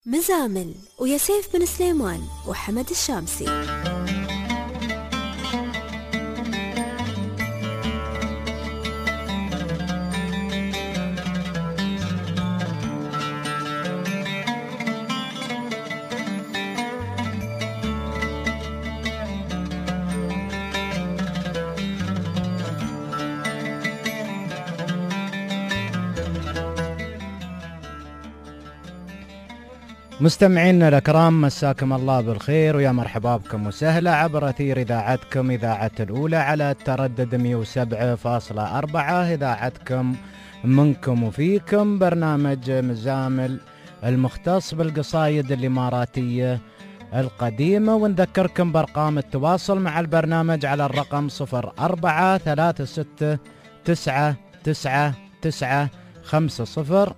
مزامل ويا سيف بن سليمان وحمد الشامسي. مستمعينا الأكرام، مساكم الله بالخير ويا مرحبا بكم وسهلا عبر أثير إذاعتكم إذاعة الأولى على التردد 107.4. إذاعتكم منكم وفيكم، برنامج مزامل المختص بالقصايد الإماراتية القديمة. ونذكركم بأرقام التواصل مع البرنامج على الرقم 0436999950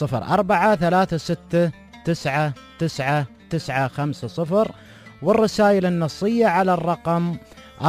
0436999950، والرسائل النصية على الرقم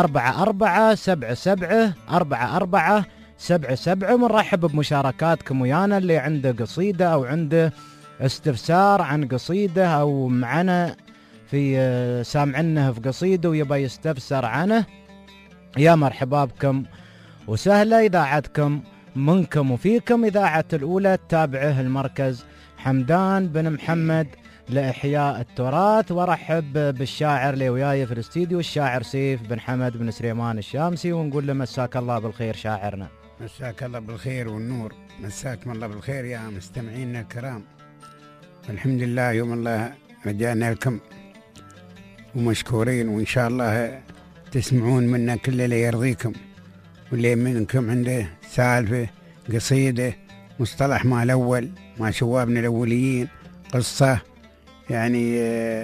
44774477. ونرحب بمشاركاتكم ويانا، اللي عنده قصيدة أو عنده استفسار عن قصيدة أو معنا في سامعنا في قصيدة ويبقى يستفسر عنه، يا مرحبا بكم وسهلا. إذاعتكم منكم وفيكم، إذاعة الأولى تتابعه المركز حمدان بن محمد لإحياء التراث. ورحب بالشاعر اللي وياي في الاستديو، الشاعر سيف بن حمد بن سليمان الشامسي، ونقول له مساك الله بالخير شاعرنا. مساك الله بالخير والنور، مساكم الله بالخير يا مستمعينا الكرام. الحمد لله يوم الله رجعنا لكم ومشكورين، وإن شاء الله تسمعون منا كل اللي يرضيكم، واللي منكم عنده سالفة قصيدة مصطلح مع الأول مع شوابنا الأوليين، قصة يعني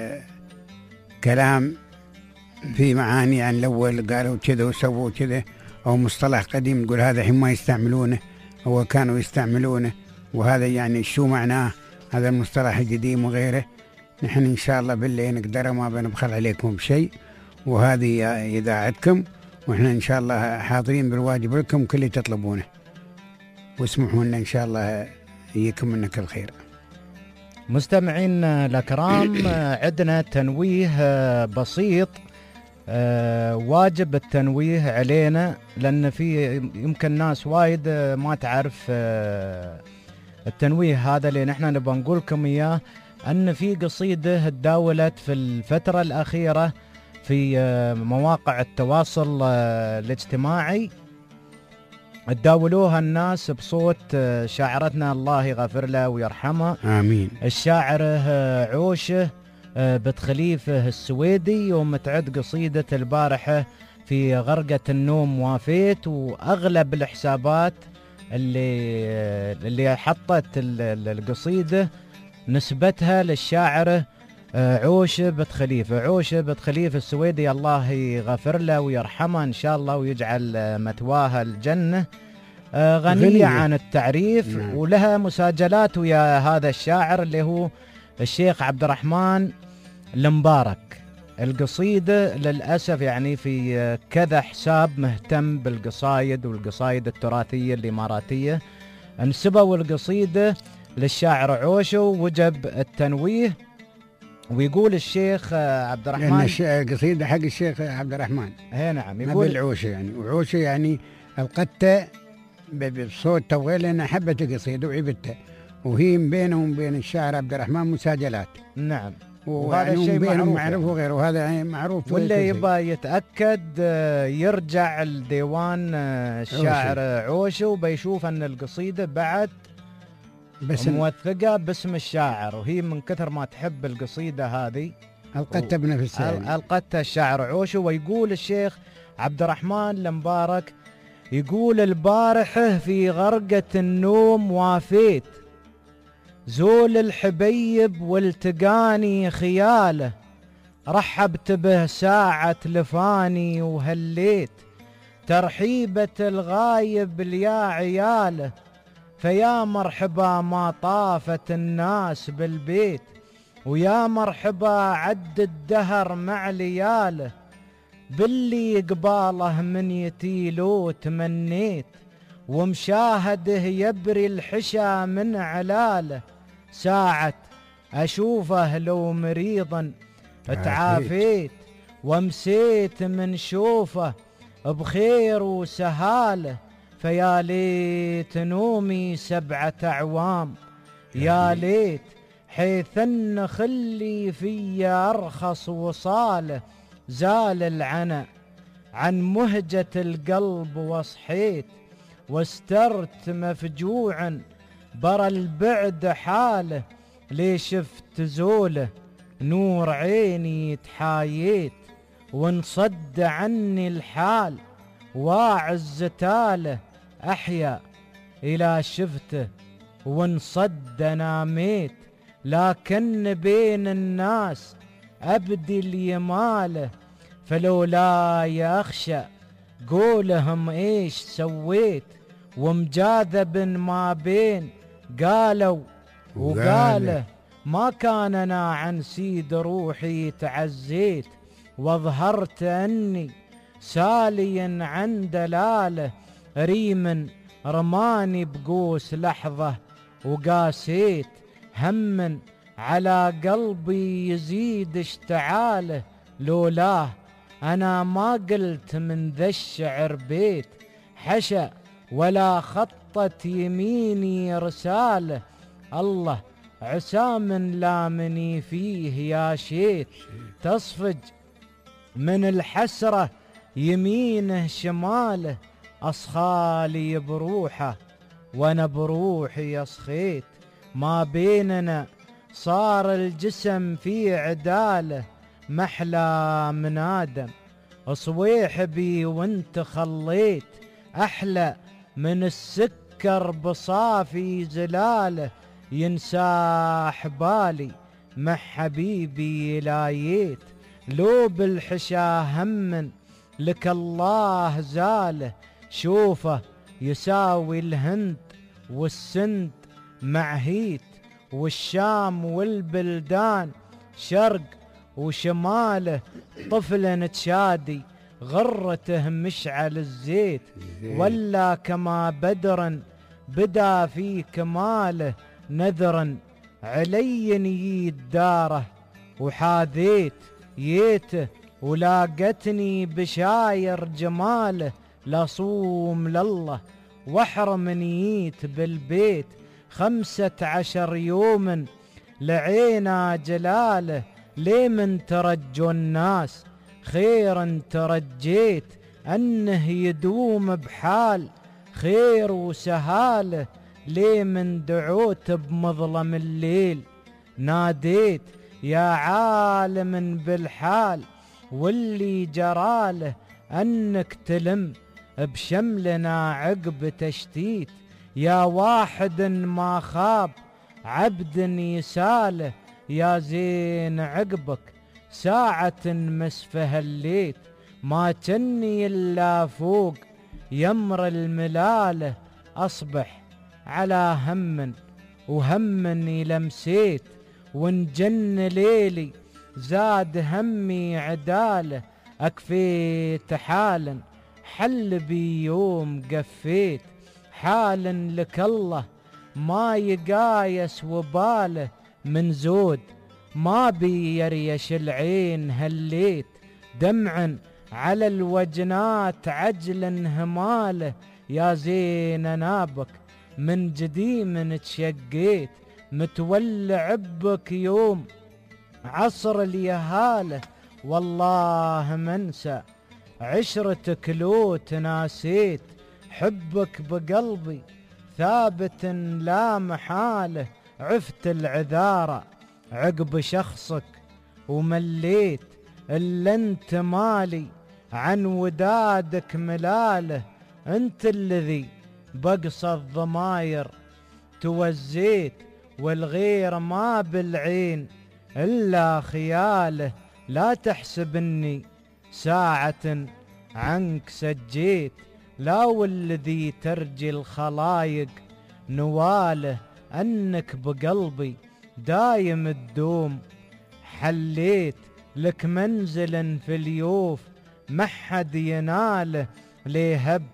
كلام في معاني عن الأول قالوا كذا وسووا كذا، أو مصطلح قديم تقول هذا حين ما يستعملونه أو كانوا يستعملونه، وهذا يعني شو معناه هذا المصطلح القديم وغيره. نحن إن شاء الله بالله نقدر ما بنبخل عليكم بشيء، وهذه إذاعتكم، وإحنا إن شاء الله حاضرين بالواجب لكم كل اللي تطلبونه، واسمحوا لنا إن شاء الله يجيكم منك الخير. مستمعين الأكرام، عندنا تنويه بسيط، واجب التنويه علينا، لأن في يمكن ناس وايد ما تعرف التنويه هذا اللي نحن نبغى نقول لكم إياه، أن في قصيدة تداولت في الفترة الأخيرة في مواقع التواصل الاجتماعي، تداولوها الناس بصوت شاعرتنا الله يغفر له ويرحمه، آمين، الشاعر عوشة بنت خليفة السويدي، يوم تعد قصيدة البارحة في غرقة النوم وافيت. وأغلب الحسابات اللي حطت القصيدة نسبتها للشاعر عوشة بنت خليفة. عوشة بنت خليفة السويدي الله يغفر له ويرحمه إن شاء الله، ويجعل مثواها الجنة، غنية عن التعريف. نعم. ولها مساجلات ويا هذا الشاعر اللي هو الشيخ عبد الرحمن المبارك. القصيدة للأسف يعني في كذا حساب مهتم بالقصايد والقصايد التراثية الإماراتية انسبوا القصيدة للشاعر عوشة، ووجب التنويه. ويقول الشيخ عبد الرحمن، القصيدة حق الشيخ عبد الرحمن، هي نعم، يقول العوشة يعني، وعوشة يعني القتة بصوت طويل، لأن حبت القصيدة وعبتها، وهي بينه وبين الشاعر عبد الرحمن مساجلات. نعم، وهذا الشيء معروف يعني، وغيره، وهذا يعني معروف. واللي يبغى يتأكد يرجع الديوان الشاعر عوشة وبيشوف أن القصيدة بعد بس موثقة باسم الشاعر، وهي من كثر ما تحب القصيدة هذه القتة بنفسها، القتة الشاعر عوشة. ويقول الشيخ عبد الرحمن المبارك، يقول البارحة في غرقة النوم وافيت، زول الحبيب والتقاني خياله، رحبت به ساعة لفاني وهليت، ترحيبة الغايب ليا عياله، فيا مرحبا ما طافت الناس بالبيت، ويا مرحبا عد الدهر مع لياله، باللي قباله من يتيلو تمنيت، ومشاهده يبري الحشا من علاله، ساعة أشوفه لو مريضا تعافيت، ومسيت من شوفه بخير وسهاله. فيا ليت نومي 7 أعوام، يا ليت حيث ان خلي في أرخص وصاله. زال العنى عن مهجة القلب وصحيت، واسترت مفجوعا برا البعد حاله. لي شفت زوله نور عيني تحايت، وانصد عني الحال واعز تاله. أحيا إلى شفته وانصد ناميت، لكن بين الناس أبدي اليماله. فلولا يخشى قولهم إيش سويت، ومجاذب ما بين قالوا وقاله. ما كان أنا عن سيد روحي تعزيت، واظهرت أني ساليا عن دلاله. ريم رماني بقوس لحظة وقاسيت، هم على قلبي يزيد اشتعاله. لولاه أنا ما قلت من ذا الشعر بيت، حشا ولا خطت يميني رساله. الله عسى من لامني فيه يا شيت، تصفج من الحسرة يمينه شماله. أصخالي بروحه وانا بروحي أصخيت، ما بيننا صار الجسم في عداله. محلى من آدم صويح بي وانت خليت، أحلى من السكر بصافي زلاله. ينساح بالي مع حبيبي لايت، لو بالحشا هم لك الله زاله. شوفه يساوي الهند والسند مع هيت، والشام والبلدان شرق وشماله. طفل تشادي غرته مشعل الزيت، ولا كما بدرا بدا في كماله. نذرا علي ييد داره وحاذيت ييته، ولاقتني بشاير جماله. لصوم لله واحرمنيت بالبيت، 15 يوم لعينا جلاله. ليه من ترجوا الناس خيرا ترجيت، أنه يدوم بحال خير وسهاله. ليه من دعوت بمظلم الليل ناديت، يا عالم بالحال واللي جراله. أنك تلم بشملنا عقب تشتيت، يا واحد ما خاب عبد يساله. يا زين عقبك ساعة مسفه الليت، ما جني إلا فوق يمر الملاله. أصبح على هم وهمني لمسيت، ونجن ليلي زاد همي عداله. أكفيت حالا حل بي يوم قفيت، حال لك الله ما يقايس وباله. من زود ما بي يريش العين هليت، دمعا على الوجنات عجلا هماله. يا زين نابك من جديم تشقيت، متولع بك يوم عصر اليهاله. والله منسى عشرتك لو تناسيت، حبك بقلبي ثابت لا محاله. عفت العذارى عقب شخصك ومليت، إلا انت مالي عن ودادك ملاله. انت الذي بقص الضماير توزيت، والغير ما بالعين إلا خياله. لا تحسب اني ساعة عنك سجيت، لا والذي ترجي الخلايق نواله. أنك بقلبي دايم الدوم حليت، لك منزل في اليوف ما حد يناله. ليهب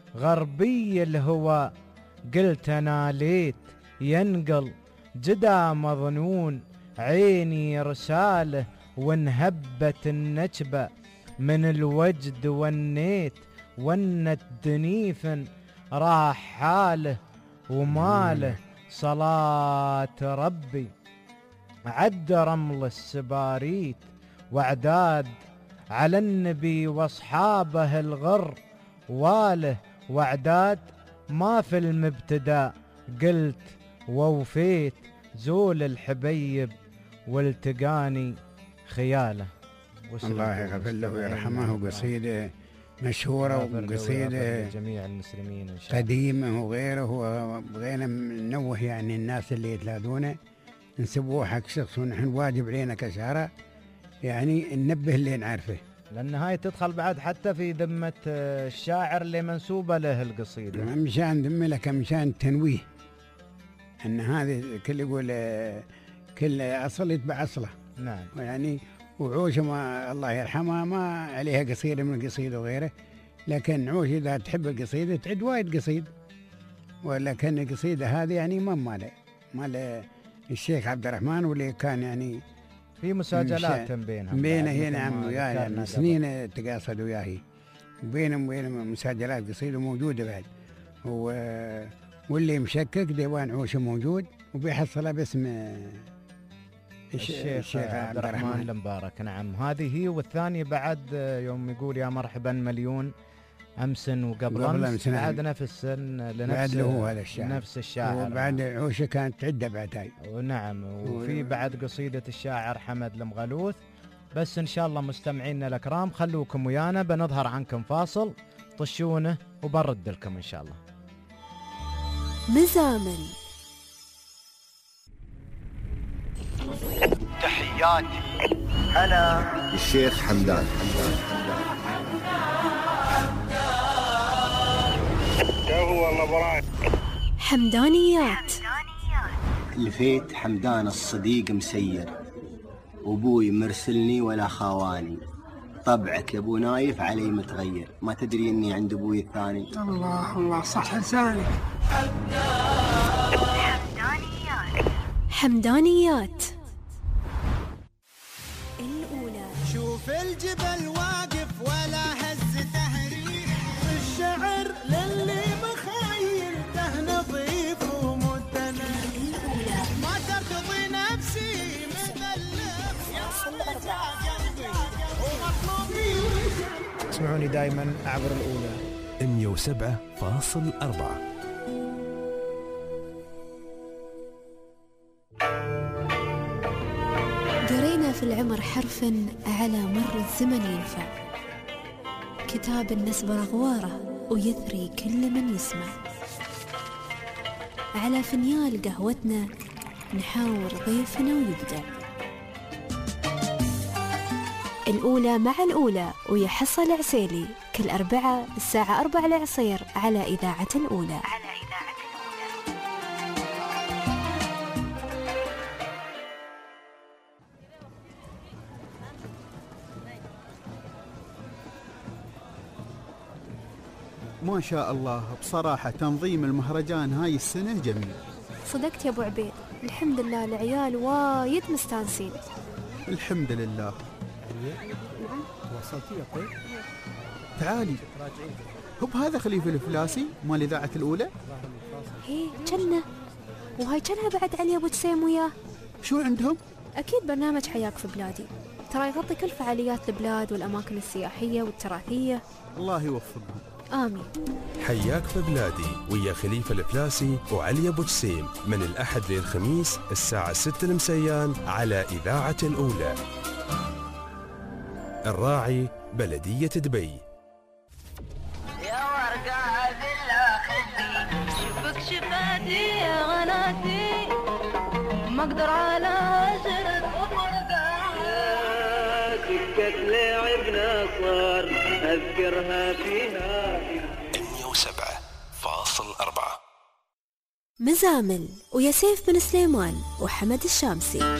غربي الهوى قلت ناليت، ينقل جدا مظنون عيني رساله وانهبت النجبة من الوجد والنيت ونت دنيفن راح حاله وماله صلاة ربي عد رمل السباريت واعداد على النبي واصحابه الغر واله واعداد ما في المبتدا قلت ووفيت زول الحبيب والتقاني خياله. الله يغفر له ويرحمه. قصيدة مشهورة وقصيدة جميع المسلمين إن شاء الله قديمة وغيره. وبغينا ننوه يعني الناس اللي يتلاذونه نسبوه حق شخص، ونحن واجب علينا كشعراء يعني ننبه اللي نعرفه، لأن هاي تدخل بعد حتى في ذمة الشاعر اللي منسوبة له القصيدة، مشان ذمة لك مشان تنويه أن هذه كل يقول كل أصل يتبع أصله. نعم. يعني وعوشة ما الله يرحمها ما عليها قصيدة من القصيدة وغيره، لكن عوش إذا تحب القصيدة تعد وايد قصيد، ولكن القصيدة هذه يعني مال الشيخ عبد الرحمن، واللي كان يعني في مساجلات بينهم هي نعم وياه يعني سنين تقاصد وياه، وبينهم مساجلات قصيدة موجودة بعد. واللي مشكك ديوان عوشة موجود وبيحصلها باسم الشيخ عبد الرحمن المبارك. نعم هذه هي. والثاني بعد يوم يقول يا مرحبا مليون أمس وقبل أمس بعد نفس لنفس هذا الشاعر، نفس الشاعر. وبعد عوشة كانت تعدة بعد هاي. ونعم. وفي بعد قصيدة الشاعر حمد المغلوث. بس إن شاء الله مستمعينا الأكرام خلوكم ويانا، بنظهر عنكم فاصل طشونه وبرد لكم إن شاء الله. مزامل. تحياتي أنا الشيخ حمدان. حمدانيات. لفيت حمدان الصديق مسير، وابوي مرسلني ولا خاواني، طبعك يا ابو نايف علي متغير، ما تدري اني عند ابوي الثاني. الله صح لسانك. حمدانيات الأولى. شوف الجبل واقف ولا هز تهريج، الشعر للي مخيلته نظيف ومتنى، ما ترتضي نفسي من اللف ومطلوبي. اسمعوني دائما عبر الأولى 107.4. قرينا في العمر حرفا على مر الزمن ينفع، كتاب النسب رغواره ويثري كل من يسمع، على فنيال قهوتنا نحاور ضيفنا ويبدع. الأولى مع الأولى ويا حصة العسيلي كل أربعة الساعة 4 العصير على إذاعة الأولى. ما شاء الله بصراحة تنظيم المهرجان هاي السنة جميل. صدقت يا أبو عبيد، الحمد لله العيال وايد مستانسين. الحمد لله. وصلتي يا طيب؟ تعالي. هب هذا خليفة الفلاسي مال إذاعة الأولى؟ هي جنة، وهاي جنها بعد علي أبو جسيم وياه. شو عندهم؟ أكيد برنامج حياك في بلادي، ترى يغطي كل فعاليات البلاد والأماكن السياحية والتراثية. الله يوفقهم. آمين. حياك في بلادي ويا خليفة الفلاسي وعلي أبو جسيم من الأحد للخميس الساعة 6 المسيان على إذاعة الأولى. الراعي بلدية دبي. يا ورقة بالله خدي شوفك شفاتي يا غناتي، ما اقدر على هجرة وفرقة، سكة لعبنا صار أذكرها فيها. 107.4. مزامل ويا سيف بن سليمان وحمد الشامسي.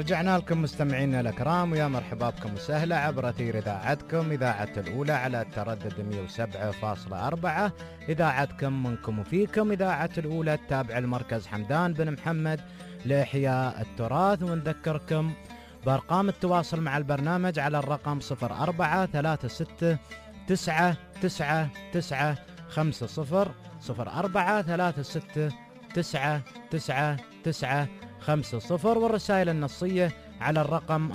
ورجعنا لكم مستمعينا الأكرام، ويا مرحبا بكم وسهلا عبر أثير إذاعتكم إذاعة الأولى على التردد 107.4، إذاعتكم منكم وفيكم، إذاعة الأولى التابعة المركز حمدان بن محمد لإحياء التراث. ونذكركم بأرقام التواصل مع البرنامج على الرقم 0436999950 0436999950 والرسائل النصية على الرقم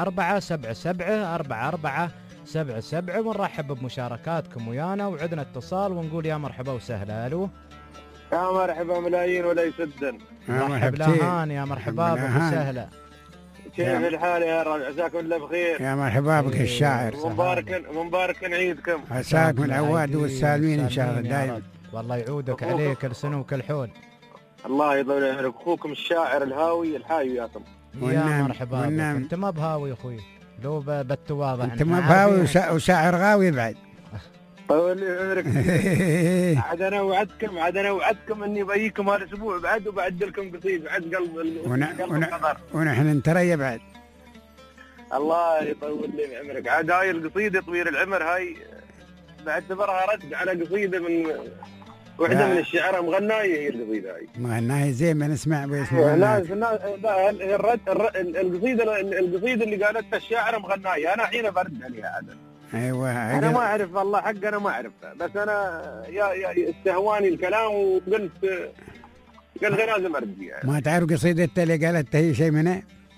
44774477. ونرحب بمشاركاتكم ويانا وعدنا اتصال ونقول يا مرحبا وسهلا. الو يا مرحبا ملايين ولا يسدن. مرحبا لهان، يا مرحبا بك وسهلا. كيف الحال يا رجل؟ عساكم الله بخير. يا مرحبا بك الشاعر. مبارك عيدكم. عساكم العواد والسالمين ان شاء الله دائما. والله يعودك عليك السنة وكل حول. الله يطول عمرك. اخوكم الشاعر الهاوي الحاوي وياكم. يا مرحبا بك. انت ما بهاوي اخوي، لو بالتواضع انت ما بهاوي وشاعر غاوي بعد. طول لي عمرك. عاد انا وعدتكم اني بجيكم هالاسبوع بعد وبعد لكم قصيد بعد قلب القدر. ونحن نتريى بعد. الله يطول لي عمرك. عاد هاي القصيده طويل العمر هاي بعتبرها رد على قصيده من وحده من الشعراء مغنايه. هي القصيده هاي مغنايه زين ما نسمع الناس الرد القصيده اللي قالتها الشاعره مغنايه. انا حين برد عليها عاد. ايوه انا ما اعرف والله حق، انا ما اعرفها، بس انا يا استهواني الكلام وقلت لازم ارد يعني. ما تعرف قصيدتها اللي قالتها هي شيء منها؟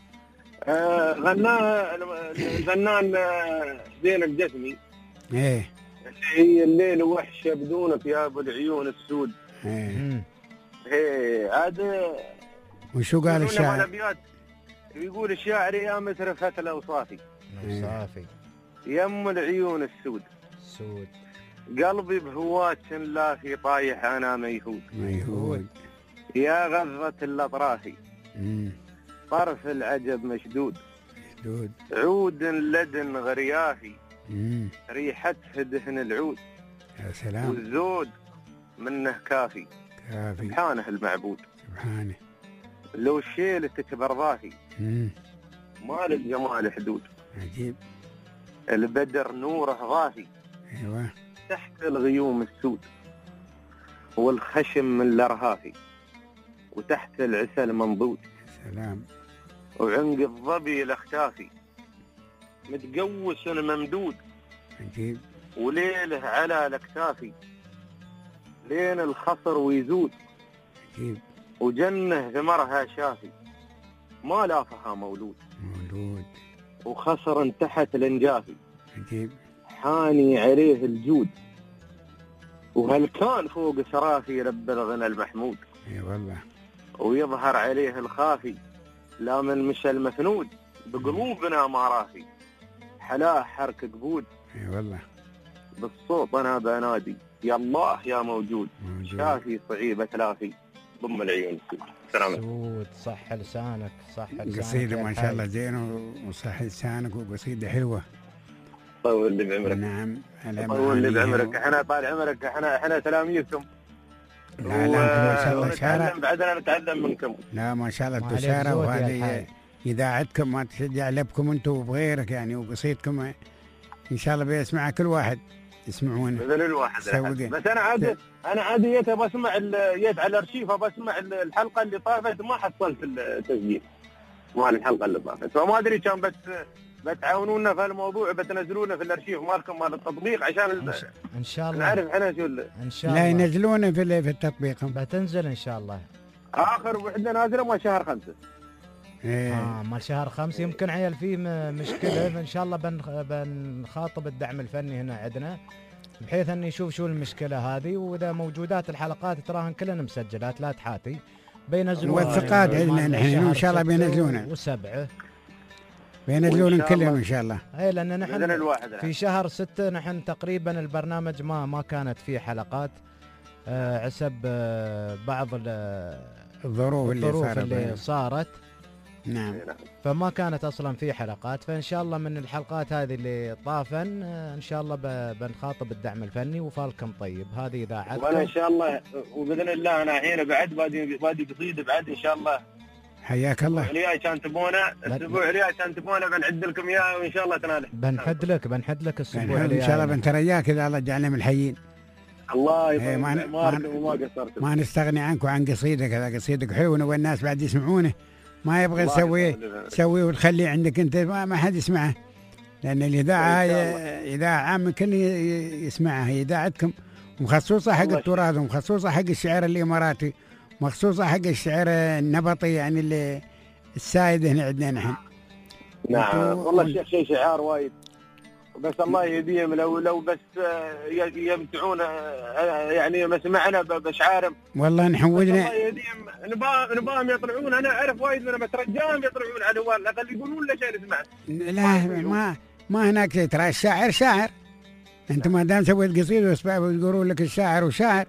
غناها الفنان زين الجسمي. ايه هي الليل وحشه بدونك يا ابو العيون السود. ايه عاد وشو قال الشاعر؟ يقول الشاعر يا مترفة الاوصافي يا ام العيون السود قلبي بهواك لا في طايح انا ميهود يا غضة الاطراف طرف العجب مشدود عود لدن غريافي ريحة دهن العود يا سلام والزود منه كافي سبحانه المعبود سبحانه لو شيلتك برضافي ما للجمال حدود عجيب البدر نوره ضافي ايوه تحت الغيوم السود والخشم من الارهافي وتحت العسل منضود سلام وعنق الظبي الاختافي متقوس ممدود عجيب وليله على الاكتافي لين الخصر ويزود عجيب وجنه ثمرها شافي ما لافها مولود وخصر تحت الانجافي عجيب حاني عليه الجود وهل كان فوق سرافي رب الغنى المحمود. اي والله ويظهر عليه الخافي لا من مشى المثنود بقلوبنا ما رافي حلاه حرك قبود. اي والله بالصوت انا بنادي يا الله يا موجود شافي صعيبة لافي ضم العيون سود. صح لسانك صح لسانك. قصيدة ما شاء الله زين وصح لسانك وقصيدة حلوة. طول لي بعمرك. نعم طول لي بعمرك. احنا طال عمرك احنا تلاميذكم. لا ما شاء الله شارع. بعدنا نتعلم منكم. لا ما شاء الله انتم شارع وهذه اذاعتكم ما تشجع لبكم انتم وبغيرك يعني وقصيدكم ان شاء الله بيسمعها كل واحد يسمعونه. مثل الواحد بس انا عادي بسمع جيت على الارشيف بسمع الحلقه اللي طافت ما حصلت التسجيل مال الحلقه اللي طافت فما ادري كان بس بتعاونونا في الموضوع بتنزلونه في الارشيف مالكم مال التطبيق عشان ان شاء الله نعرف احنا شو ان شاء الله لا ينزلونه في التطبيق بتنزل ان شاء الله. اخر وحده نازله مال شهر 5. مال شهر 5 يمكن عيل فيه مشكله ان شاء الله بنخاطب الدعم الفني هنا عندنا بحيث ان يشوف شو المشكله هذه واذا موجودات الحلقات تراهن كلنا مسجلات لا تحاتي بينزلوها. والثقات عندنا نحن ان شاء الله بينزلونها و7 بينزلون كلهم ان شاء الله. اي لان نحن في شهر 6 نحن تقريبا البرنامج ما كانت فيه حلقات عسب بعض الظروف اللي صارت. نعم فما كانت اصلا في حلقات فان شاء الله من الحلقات هذه اللي طافن ان شاء الله بنخاطب الدعم الفني وفالكم طيب هذه اذاعتكم وانا ان شاء الله وباذن الله انا الحين بعد بادي قصيده بعد ان شاء الله حياك الله. الاسبوع الجاي كان تبونه بنعد لكم اياه وان شاء الله تنال. بنحد لك الاسبوع ان شاء الله بنترياك اذا الله جعلنا من الحيين. الله يبارك. ما قصرت. ما نستغني عنك وعن قصيدك، هذا قصيدك حلو والناس بعد يسمعونه، ما يبغى تسويه وتخليه عندك انت ما حد يسمعه، لان الاذاعه اذاعه عامه كل يسمعها، هي اذاعتكم ومخصوصه حق التراث ومخصوصه حق الشعر الاماراتي مخصوصه حق الشعر النبطي، يعني اللي السائد هنا عندنا نحن. نعم والله الشيخ شيء شعار وايد، بس الله يهديهم لو بس يمتعون يعني مسمعنا باشعارهم. والله نحن ودنا الله يهديهم نباهم يطلعون. انا اعرف وايد منهم بس رجاهم يطلعون على الوال، لا يقولون له شيء نسمع. لا ما هناك شيء، ترى الشاعر شاعر. انت ما دام سويت قصيده ويقولون لك الشاعر وشاعر،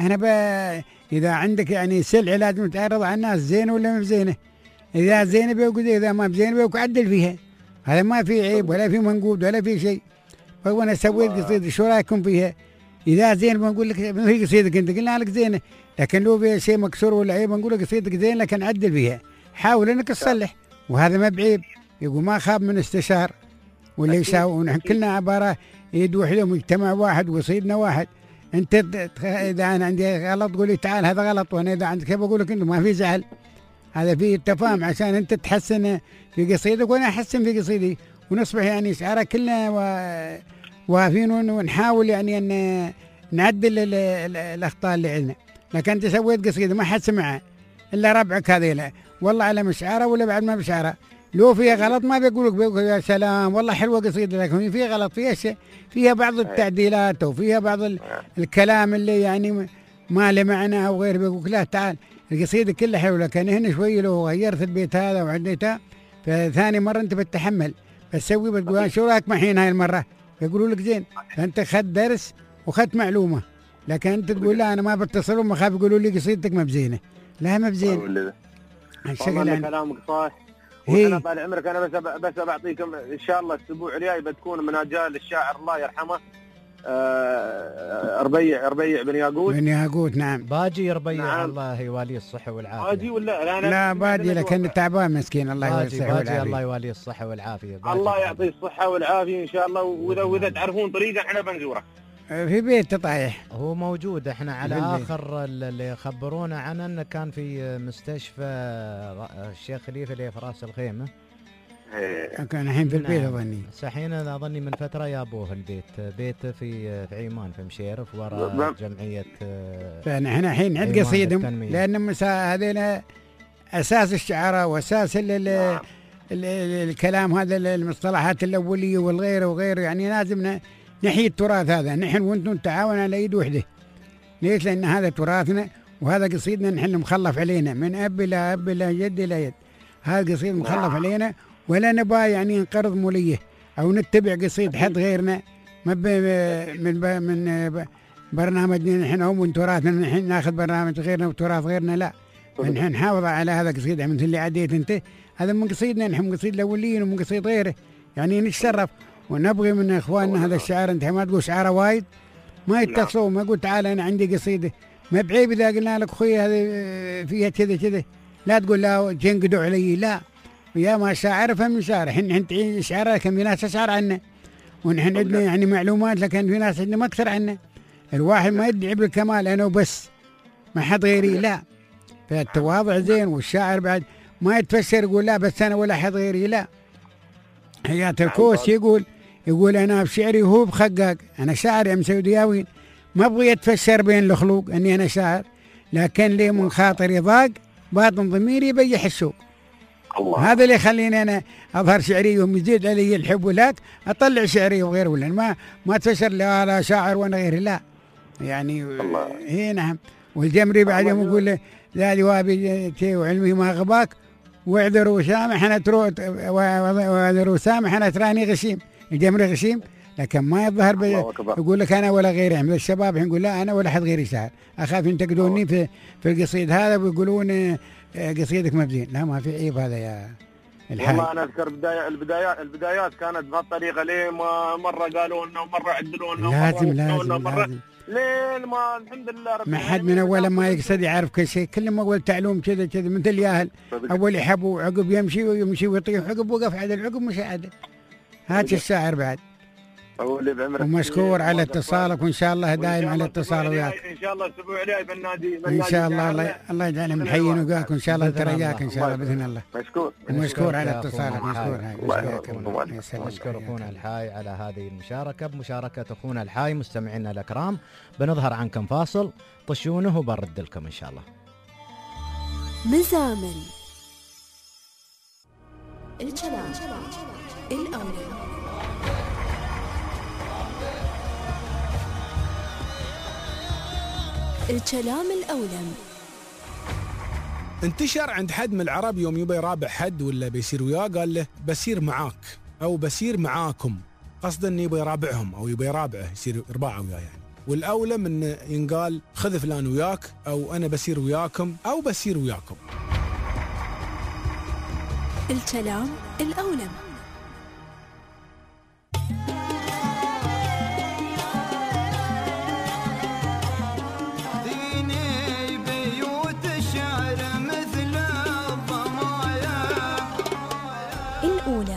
انا اذا عندك يعني سلعه لازم تعرض على الناس زينه ولا مو زينه. اذا زينه بيقول، اذا ما بزينه بيقول عدل فيها، هذا ما في عيب ولا في منقود ولا في شيء. وانا سويت قصيده شو رايكم فيها؟ اذا زين بنقول لك ما في قصيدك انت قلنا لك زينه، لكن لو في شيء مكسور ولا عيب بنقول لك قصيدك زين لكن عدل فيها، حاول انك تصلح، وهذا ما بعيب. يقول ما خاب من استشار ولا يساوي، ونحن كلنا عباره يد واحده ومجتمع واحد وقصيدنا واحد. انت اذا انا عندي غلط تقول لي تعال هذا غلط، وانا اذا عندك كيف اقول لك انت ما في زعل، هذا في تفاهم عشان انت تحسن في قصيدك وانا احسن في قصيدي، ونصبح يعني شعارك كلنا وافين ونحاول يعني ان نعدل الاخطاء اللي عندنا. لكن انت سويت قصيده ما حد سمعها الا ربعك هذيلا، والله على مشعره ولا بعد ما مشعره، لو فيها غلط ما بيقول يا سلام والله حلوه قصيده، لكن فيها غلط، فيها بعض التعديلات وفيها بعض الكلام اللي يعني ما له معنى او غير، بيقول لا تعال القصيده كلها حلوه، لكن هنا شوي لو غيرت البيت هذا وعديتها فثاني مره انت بتتحمل بتسوي بتقول شو رايك محين هاي المره، يقولوا لك زين، فانت خد درس وخدت معلومه. لكن انت تقول لا انا ما بتصل وما خاف يقولوا لي قصيدتك ما بزينه، لا ما بزينه. والله كلامك صح. وانا طال عمرك، انا بس بعطيكم ان شاء الله الاسبوع الجاي بتكون مناجاه للشاعر الله يرحمه ربيع بن ياقوت. نعم باجي ربيع. نعم. الله يواليه الصحه والعافيه. باجي ولا لا باجي، لكن تعبان مسكين الله يواليه الصحه والعافيه. الله يواليه الصحه والعافيه. الله يعطيه الصحه والعافيه ان شاء الله. واذا تعرفون طريقه احنا بنزوره في بيت طايح، هو موجود. احنا على اخر اللي خبرونا عنه انه كان في مستشفى الشيخ خليفه اللي في راس الخيمه. كان الحين في البيت اظني. الحين اظني من فتره جابوه البيت، بيته في عيمان في مشيرف ورا جمعيه. فنحن الحين عند قصيدهم، لان هذين اساس الشعراء واساس الكلام، هذا المصطلحات الاوليه والغير وغيره، يعني لازم نحيي التراث هذا. نحن وانتم نتعاون على ايد وحده. ليش؟ لان هذا تراثنا وهذا قصيدنا نحن مخلف علينا من اب الى اب الى جد الى يد. هذا قصيد مخلف علينا، ولا نبغى يعني نقرض موليه او نتبع قصيد حد غيرنا من برنامجنا نحن او من تراثنا نحن ناخذ برنامج غيرنا وتراث غيرنا، لا. نحن نحافظ على هذا قصيد مثل اللي عديت انت، هذا من قصيدنا نحن، من قصيد الاولين ومن قصيد غيره، يعني نتشرف ونبغي من اخواننا هذا الشعر. انت ما تقول شعره وايد ما يتصلوا، ما قلت تعال انا عندي قصيده، ما بعيب اذا قلنا لك اخوي هذه فيها كذا لا تقول لا تنقدوا علي، لا يا ما شاعر فهم شاعر. حين تعيش شعر لكن في ناس تشعر عنا، ونحن عندنا يعني معلومات، لكن في ناس عندنا اكثر عنا. الواحد ما يدعي بالكمال انا وبس ما حد غيري، لا. فالتواضع زين، والشاعر بعد ما يتفسر يقول لا بس انا ولا حد غيري، لا. حياة الكوس يقول انا بشعري هو بخقاق، انا شاعر يا مسودياوين، ما ابغي يتفسر بين الخلوق اني انا شاعر، لكن لي من خاطري ضاق باطن ضميري يبيح السوق. هذا اللي يخليني انا اظهر شعري، وهم يزيد علي الحب ولاك اطلع شعري وغير، ولا ما تفسر لا شاعر وانا غيري، لا. يعني هي نعم. والجمري بعد يوم يقول لا جوابي وعلمي ما غباك، واعذروا سامح انا تراني غشيم. الجمري غشيم لكن ما يظهر يقول لك انا ولا غيري. يعني الشباب يقول لا انا ولا حد غيري شاعر، اخاف ينتقدوني في القصيد هذا ويقولون قصيدك مبزين. لا ما في عيب هذا والله انا اذكر البدايات كانت بهالطريقه، ليه ما مره قالوا لنا ومره عدلوا لنا لازم لين ما الحمد لله رب ما حد من اول ما يقصد يعرف كل شيء، كلهم اول تعلوم كذا مثل الياهل، اول يحبوا عقب يمشي ويطيح عقب، وقف عدل عقب مش عدل. هات الشاعر بعد. ومشكور على اتصالك، وان شاء الله دائم على اتصال وياك. ان شاء الله الاسبوع الجاي بالنادي ان شاء الله. الله يجعلنا محيين وياك، وان شاء الله نترياك ان شاء الله باذن الله. مشكور على اتصالك. مشكور اخونا الحاي على هذه المشاركه. بمشاركه اخونا الحاي مستمعينا الكرام بنظهر عنكم فاصل، طشونه وبرد لكم ان شاء الله. مزامل الكلام الأولى. الكلام الأولم انتشر عند حد من العرب يوم يبي يرابع حد ولا بيصير وياه، قال له بسير معاك أو بسير معاكم، قصدا انه يبي يرابعهم أو يبي يرابعه يصير رباعه وياه يعني. والأولم انه ينقال خذ فلان وياك، أو أنا بسير وياكم، أو بسير وياكم. الكلام الأولم. الأولى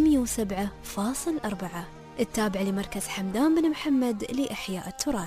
107.4 التابع لمركز حمدان بن محمد لإحياء التراث.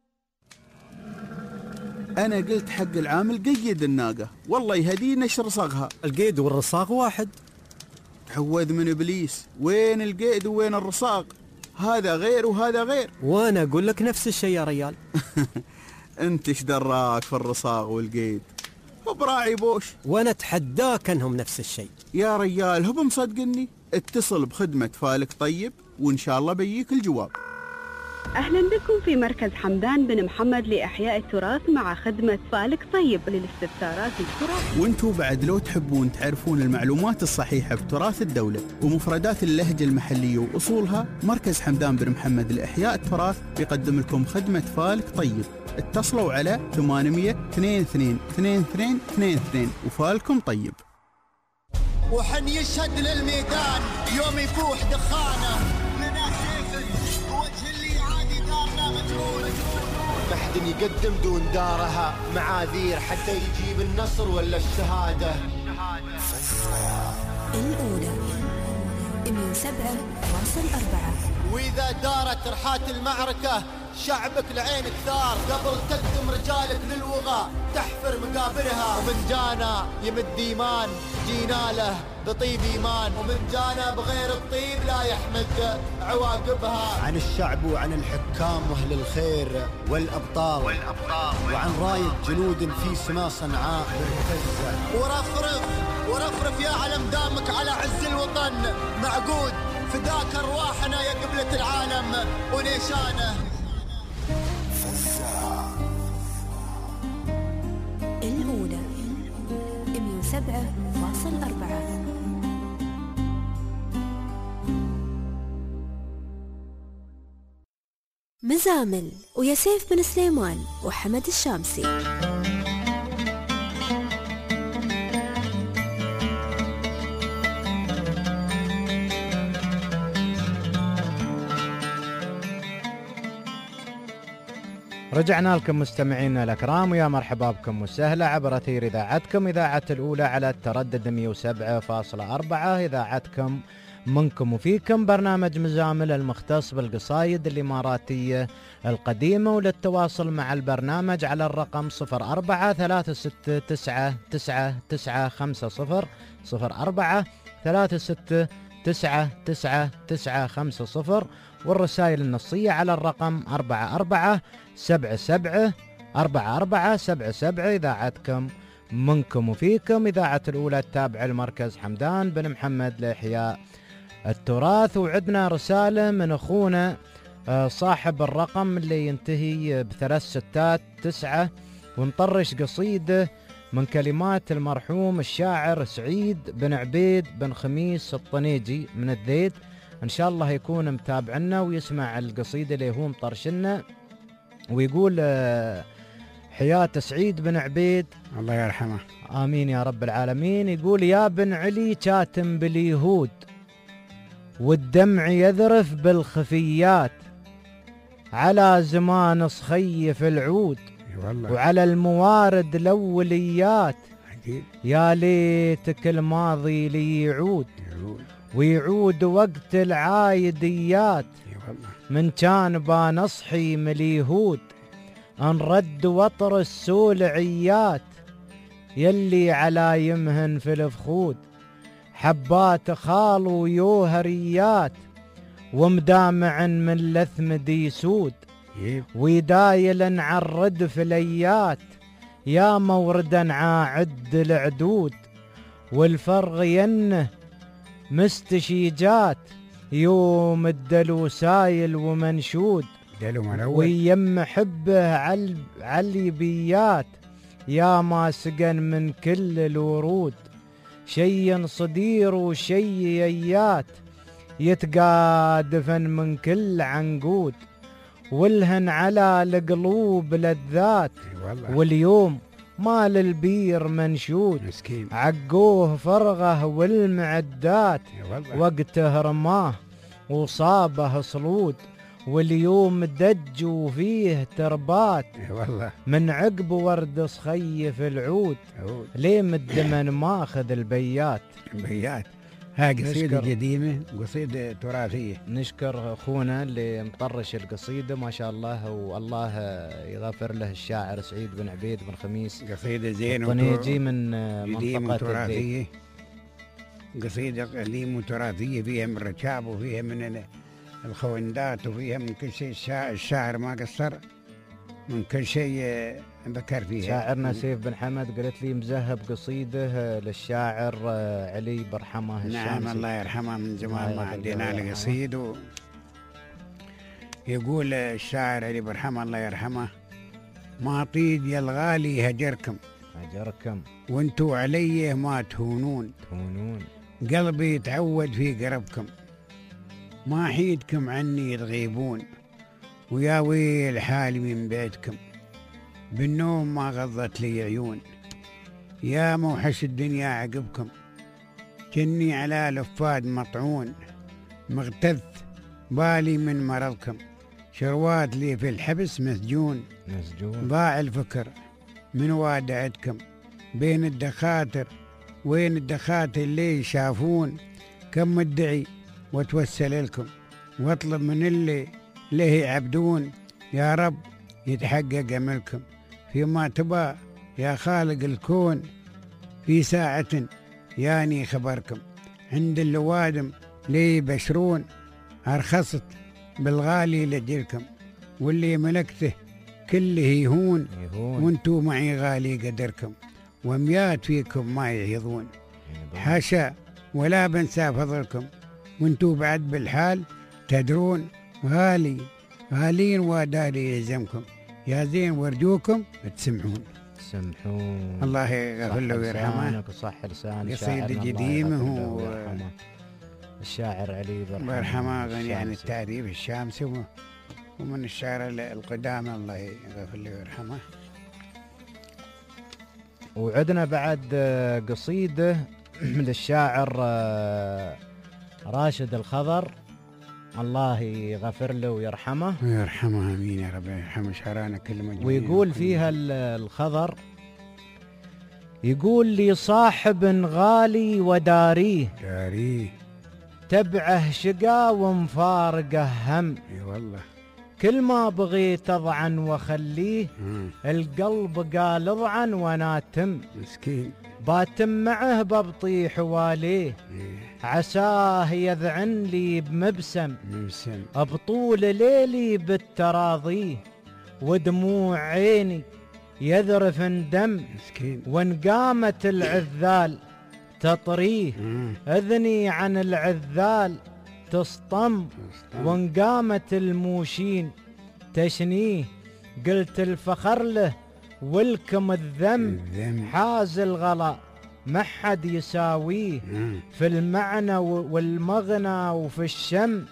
أنا قلت حق العامل قيد الناقة، والله يهدينا ايش رصاقها. القيد والرصاق واحد. تعوذ من إبليس، وين القيد وين الرصاق؟ هذا غير وهذا غير. وأنا أقول لك نفس الشيء يا ريال. أنت ايش دراك في الرصاق والقيد؟ وبراعي بوش. وأنا أتحداك أنهم نفس الشيء يا ريال. هو مصدقني؟ اتصل بخدمة فالك طيب وإن شاء الله بيجيك الجواب. أهلا بكم في مركز حمدان بن محمد لإحياء التراث مع خدمة فالك طيب للاستفسارات التراث. وانتوا بعد لو تحبون تعرفون المعلومات الصحيحة بتراث الدولة ومفردات اللهجة المحلية وأصولها، مركز حمدان بن محمد لإحياء التراث يقدم لكم خدمة فالك طيب. اتصلوا على 800 22 22 22 وفالكم طيب. وحن يشهد للميدان يوم يفوح دخانه لنا سيف وجه اللي عادي دارنا مجهول. محد يقدم دون دارها معاذير حتى يجيب النصر ولا الشهادة. الأولى 107.4 وإذا دارت رحات المعركة شعبك لعينك ثار، قبل تقدم رجالك للوغى تحفر مقابرها. ومن جانا يمد إيمان جينا له بطيب إيمان، ومن جانا بغير الطيب لا يحمد عواقبها. عن الشعب وعن الحكام وأهل الخير والأبطال وعن راية جنود في سما صنعاء مرتزة. ورفرف يا علم دامك على عز الوطن معقود، فداك أرواحنا يا قبلة العالم ونيشانه. الأولى 107.4 مزامل ويا سيف بن سليمان وحمد الشامسي. رجعنا لكم مستمعينا الأكرام، ويا مرحبا بكم وسهلا عبر أثير إذاعتكم إذاعة الأولى على التردد 107.4، إذاعتكم منكم وفيكم، برنامج مزامل المختص بالقصايد الإماراتية القديمة. وللتواصل مع البرنامج على الرقم 0436999950 0436999950، والرسائل النصية على الرقم 44774477. إذاعتكم منكم وفيكم، إذاعة الأولى التابعة لمركز حمدان بن محمد لإحياء التراث. وعدنا رسالة من أخونا صاحب الرقم اللي ينتهي ب369، ونطرش قصيدة من كلمات المرحوم الشاعر سعيد بن عبيد بن خميس الطنيجي من الذيد. إن شاء الله يكون متابعنا ويسمع القصيدة اللي هو مطرشنا. ويقول حياة سعيد بن عبيد الله يرحمه. آمين يا رب العالمين. يقول: يا بن علي كاتم باليهود والدمع يذرف بالخفيات، على زمان صخيف العود وعلى الموارد الأوليات، يا ليتك الماضي لي يعود ويعود وقت العايديات، من كان بانصحي من اليهود انرد وطر السولعيات، يلي على يمهن في الفخود حبات خال ويوهريات، ومدامع من لثم ديسود ويدايل عرد في اليات، يا موردا عاعد العدود والفرغ ينه مستشيجات، يوم الدلو سايل ومنشود ويم حبه عاليبيات، يا ما سقن من كل الورود شي صدير وشي ييات، يتقادفن من كل عنقود والهن على القلوب لذات، واليوم مال البير منشود عقوه فرغه والمعدات، وقته رماه وصابه صلود، واليوم دج وفيه تربات، من عقب ورد صخيف العود، ليه مدمن ماخذ البيات. ها قصيدة قديمة، قصيدة تراثية. نشكر أخونا اللي مطرش القصيدة ما شاء الله، والله يغفر له الشاعر سعيد بن عبيد بن خميس. قصيدة زين وطنيجي من منطقة تراثية، قصيدة قديمة وتراثية، فيها من الرشاب وفيها من الخوندات وفيها من كل شيء. الشاعر ما قصر من كل شيء ذكر فيها. شاعرنا سيف بن حمد قالت لي مذهب قصيده للشاعر علي برحمه الشامسي. نعم الله يرحمه، من زمان ما عندنا له قصيد. يقول الشاعر علي برحمه الله يرحمه: ما طيد يا الغالي هجركم وانتو علي ما تهونون، قلبي يتعود في قربكم، ما حيدكم عني تغيبون، ويا ويل حالي من بيتكم، بالنوم ما غضت لي عيون، يا موحش الدنيا عقبكم، جني على لفاد مطعون، مغتث بالي من مرضكم، شروات لي في الحبس مسجون، ضاع الفكر من وادعتكم، بين الدخاتر وين الدخاتر اللي يشافون، كم مدعي وتوسل لكم، واطلب من اللي ليه يعبدون، يا رب يتحقق أملكم، فيما تبا يا خالق الكون، في ساعة ياني خبركم، عند اللوادم لي يبشرون، أرخصت بالغالي لجلكم، واللي ملكته كله يهون، وانتو معي غالي قدركم، وميات فيكم ما يعيضون، حاشا ولا بنسى فضلكم، وانتو بعد بالحال تدرون، غالين وداري يلزمكم، يا زين ورجوكم تسمحون. الله يغفر له ويرحمه. وصح لسانك. قصيدة قديمة هو الشاعر علي الله يرحمه، غني عن التعريف الشامسي، ومن الشعر القدامى الله يغفر له ويرحمه. وعندنا بعد قصيدة للشاعر راشد الخضر، الله يغفر له ويرحمه. ويرحمه امين يا رب، يرحم شعرانا كل مجموعين. ويقول فيها الخضر، يقول لي صاحب غالي وداريه تبعه شقا ومفارقه هم، اي والله كل ما بغيت اضعن وخليه القلب قال اضعن وناتم، مسكين باتم معه ببطي حواليه، عساه يذعن لي بمبسم بطول ليلي بالتراضيه، ودموع عيني يذرف دم، وان قامت العذال تطريه، اذني عن العذال تصطم، وان قامت الموشين تشنيه، قلت الفخر له والكم الذم، حاز الغلا ما حد يساويه، في المعنى والمغنى وفي الشم،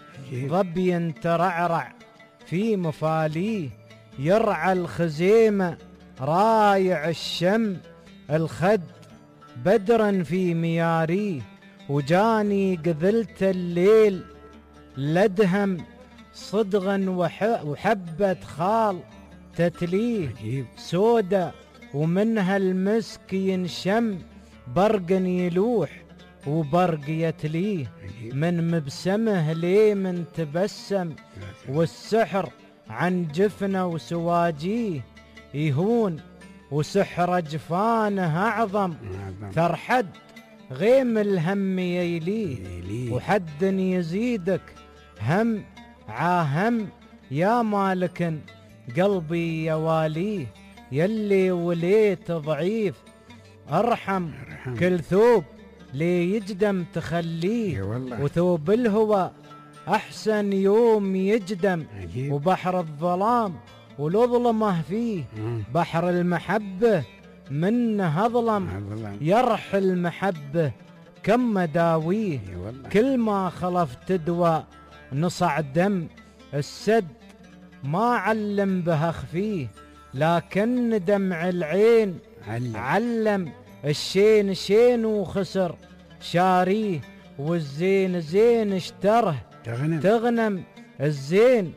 ظبي ترعرع في مفاليه، يرعى الخزيمة رايع الشم الخد بدرا في مياريه، وجاني قذلت الليل لدهم صدغا وحبة خال تتليه سودا، ومنها المسك ينشم برق يلوح وبرق يتليه، من مبسمه ليه من تبسم، والسحر عن جفنه وسواجيه يهون، وسحر جفانه أعظم، ترحد غيم الهم يليه، وحد يزيدك هم عاهم، يا مالك قلبي يواليه، يلي وليت ضعيف أرحم، كل ثوب لي يجدم تخليه، وثوب الهوى أحسن يوم يجدم، وبحر الظلام ولظلمه فيه، بحر المحبة منه أظلم، يرح المحبة كم مداويه، كل ما خلف تدوى نصع دم، السد ما علم به أخفيه، لكن دمع العين علم، الشين شين وخسر شاريه، والزين زين اشتره تغنم، الزين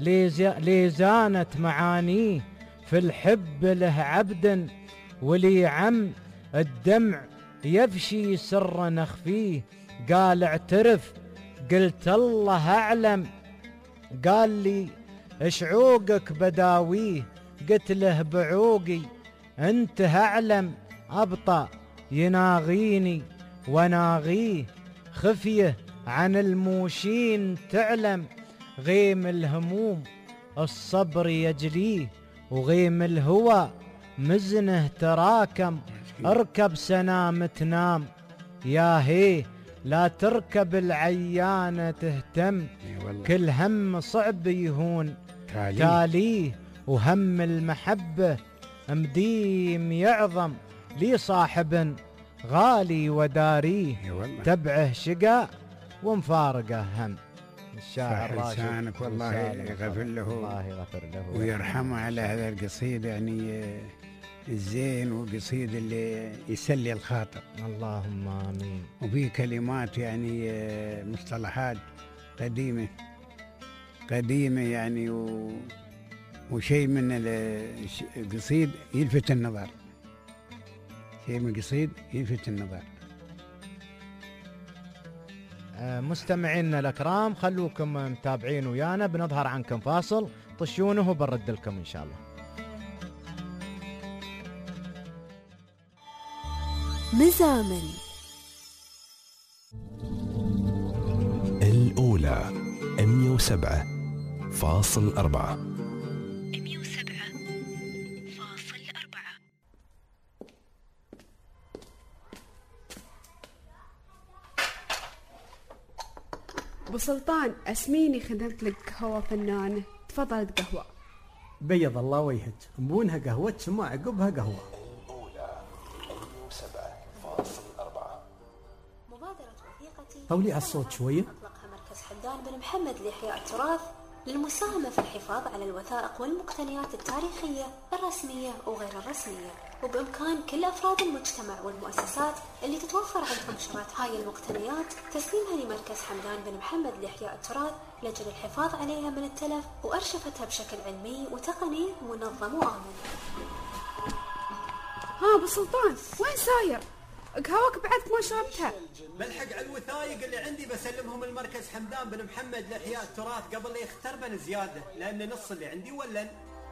ليزانت معانيه، في الحب له عبد ولي عم، الدمع يفشي سر نخفيه، قال اعترف قلت الله أعلم، قال لي اشعوقك بداويه، قلت له بعوقي انت أعلم، أبطأ يناغيني وناغيه، خفيه عن الموشين تعلم، غيم الهموم الصبر يجليه، وغيم الهوى مزنه تراكم، اركب سنام تنام يا هي، لا تركب العيانة تهتم، كل هم صعب يهون تاليه، وهم المحبة مديم يعظم، لي صاحب غالي وداريه، تبعه شقاء ومفارقه هم. الشاعر لسانك والله يغفر له، الله يغفر له ويرحمه على هذا القصيد، يعني الزين والقصيد اللي يسلي الخاطر. اللهم آمين. وفي كلمات يعني مصطلحات قديمة يعني وشيء من القصيد يلفت النظر، شيء من القصيد يلفت النظر. مستمعينا الأكرام، خلوكم متابعين ويانا، بنظهر عنكم فاصل، طشونه وبرد لكم إن شاء الله. مزامل الأولى 107.4. ابو سلطان، اسميني خدمت لك قهوه فنانه، تفضلت قهوه. بيض الله وجهك، مبونها قهوه ثم عقبها قهوه. مبادرة وثيقتي طولي على الصوت شويه. أطلقها مركز حمدان بن محمد لإحياء التراث للمساهمة في الحفاظ على الوثائق والمقتنيات التاريخية الرسمية وغير الرسمية، وبإمكان كل أفراد المجتمع والمؤسسات اللي تتوفر عندهم شراط هاي المقتنيات تسليمها لمركز حمدان بن محمد لإحياء التراث لأجل الحفاظ عليها من التلف وأرشفتها بشكل علمي وتقني منظم وآمن. ها ابو سلطان، وين ساير؟ قهوك بعدك ما شربتها. بلحق على الوثائق اللي عندي بسلمهم المركز حمدان بن محمد لإحياء التراث قبل لا يختربن زيادة، لأن نص اللي عندي ولن.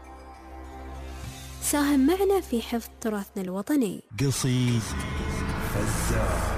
ساهم معنا في حفظ تراثنا الوطني. قصيد فزاع.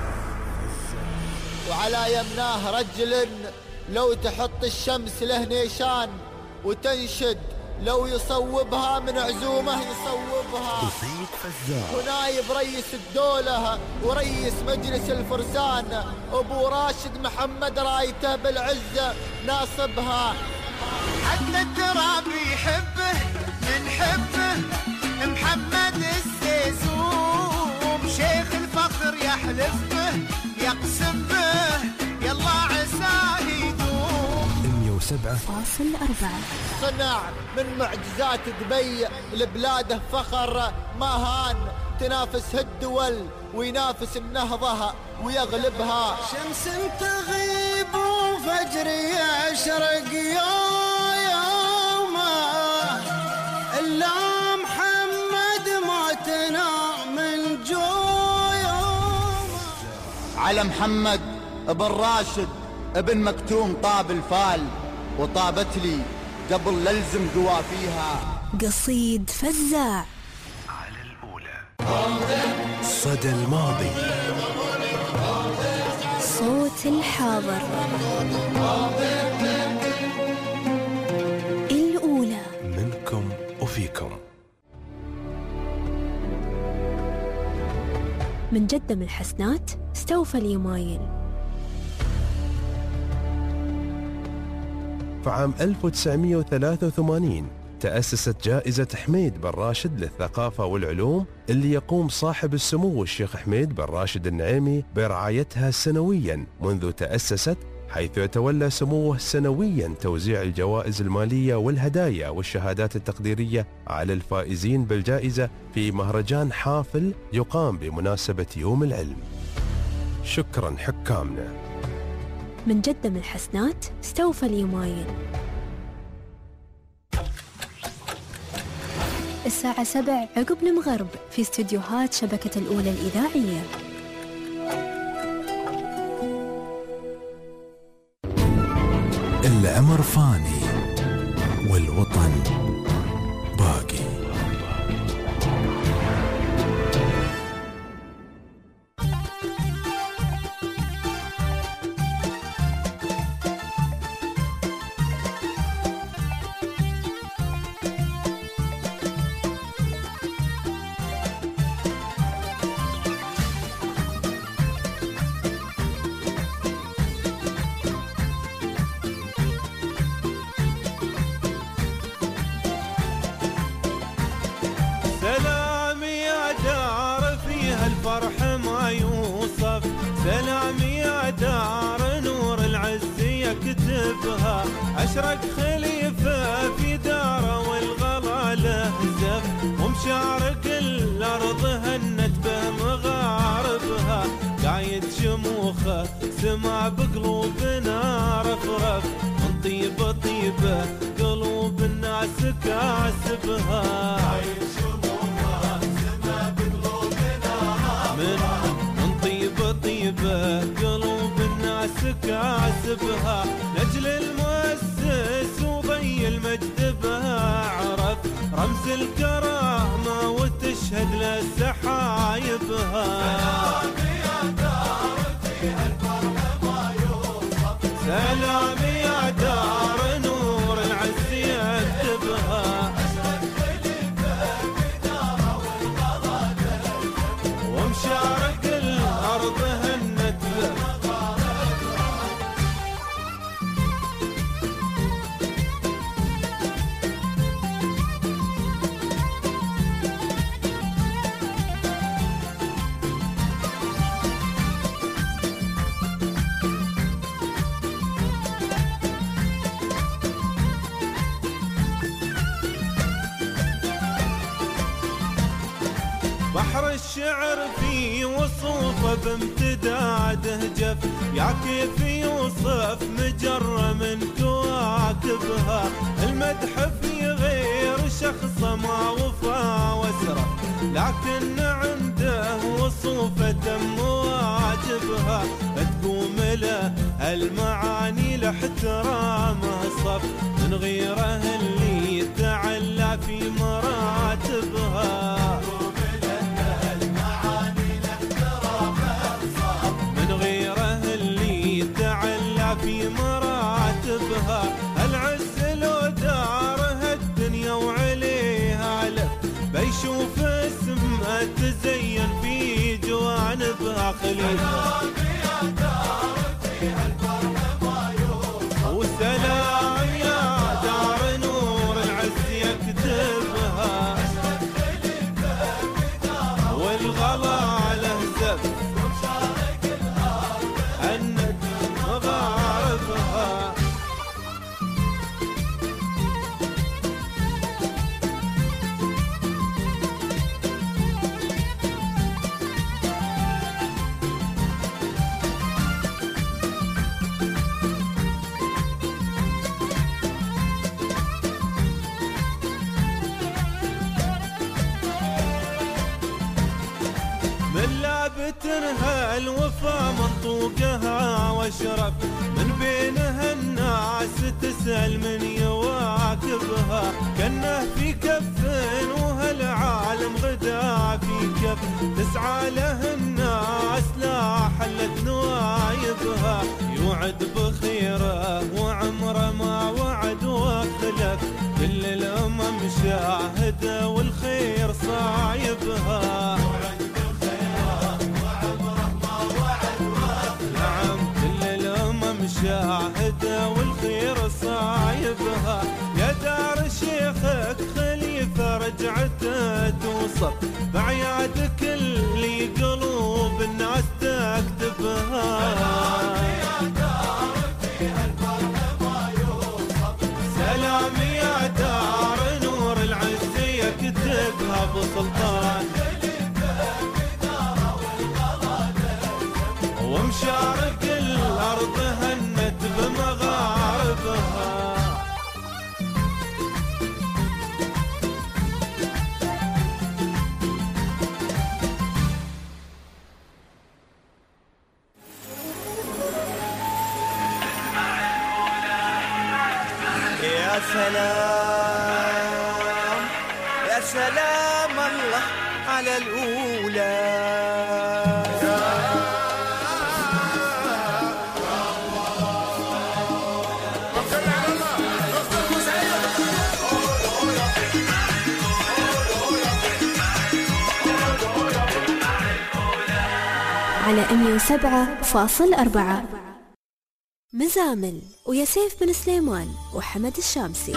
وعلى يمناه رجل لو تحط الشمس له نيشان، وتنشد لو يصوبها من عزومه يصوبها. قصيد فزاع. ونايب رئيس الدولة ورئيس مجلس الفرسان أبو راشد محمد رايته بالعزة ناصبها. حتى التراب يحبه نحبه محمد السيسوم، شيخ الفخر يحلف به يقسم به يلا عساه يدوم. صنع من معجزات دبي لبلاده فخر ما هان، تنافس الدول وينافس النهضة ويغلبها. شمس تغيب وفجر يشرق يومه، إلا محمد ما تنام من جويومه. على محمد ابن راشد ابن مكتوم طاب الفال، وطابت لي قبل للزم قوافيها. قصيد فزاع على الأولى. صدى الماضي، صوت الحاضر. الأولى منكم وفيكم. من جدة من الحسنات استوفى اليمايل. في عام 1983 تأسست جائزة حميد بن راشد للثقافة والعلوم، اللي يقوم صاحب السمو الشيخ حميد بن راشد النعيمي برعايتها سنويا منذ تأسست، حيث يتولى سموه سنويا توزيع الجوائز المالية والهدايا والشهادات التقديرية على الفائزين بالجائزة في مهرجان حافل يقام بمناسبة يوم العلم. شكرا حكامنا. من جدة من الحسنات استوفى اليمايل. الساعة 7 عقب المغرب في استديوهات شبكة الأولى الإذاعية. العمر فاني والوطن باقي. أشرق خليفة في داره والغلا له زف، ومشارق الأرض هنت به مغاربها، قايد شموخه سما بقلوبنا رفرف، من طيبة طيبة قلوب الناس كاسبها، قايد شموخه سما بقلوبنا من طيبة طيبة قلوب الناس كاسبها، نجل المؤسس وضي المجد بها عرف، رمز الكرامة وتشهد لسحايبها. سلام يا دار فيها الفرح ما يوصف، سلام يا دار نور العز يكتبها، أشرق خليفة في داره والغلا له، ومشارق الأرض هنت به. بحر الشعر في وصوفه بامتداده جف، يا كيف يوصف مجرة من كواكبها، المدح في غير شخصه ما وفى وسره، لكن عنده وصوفه تم واجبها، تقوم له المعاني لاحترامه صف، من غيره اللي يتعلى في مراتبها، في مراتبها، العز لو دارها الدنيا وعليها له، بيشوف اسمها تزين في جوانبها خليفة. يا دار فيها الفرح ما يوصف، والسلام يا دار نور العز يكتبها، أشرق خليفة في داره والغلا له زف، ومشارق الأرض هنت مغاربها. تنهى الوفا منطوقها واشرف من بينها الناس تسأل من يواكبها كأنه في كف وهالعالم غدا في كف تسعى له الناس لا حلت نوايبها يوعد بخيره وعمره ما وعد وخلف كل الأمم شاهده والخير صايبها شاهده والخير صايبها يا دار شيخك خليفه رجعته توصف بعيادك اللي قلوب الناس تكتبها سلام يا دار نور العزيه كتبها بسلطان ومشارق الارض هنت بمغاربها يا سلام يا سلام الله على الأولى على 107.4 مزامل ويا سيف بن سليمان وحمد الشامسي.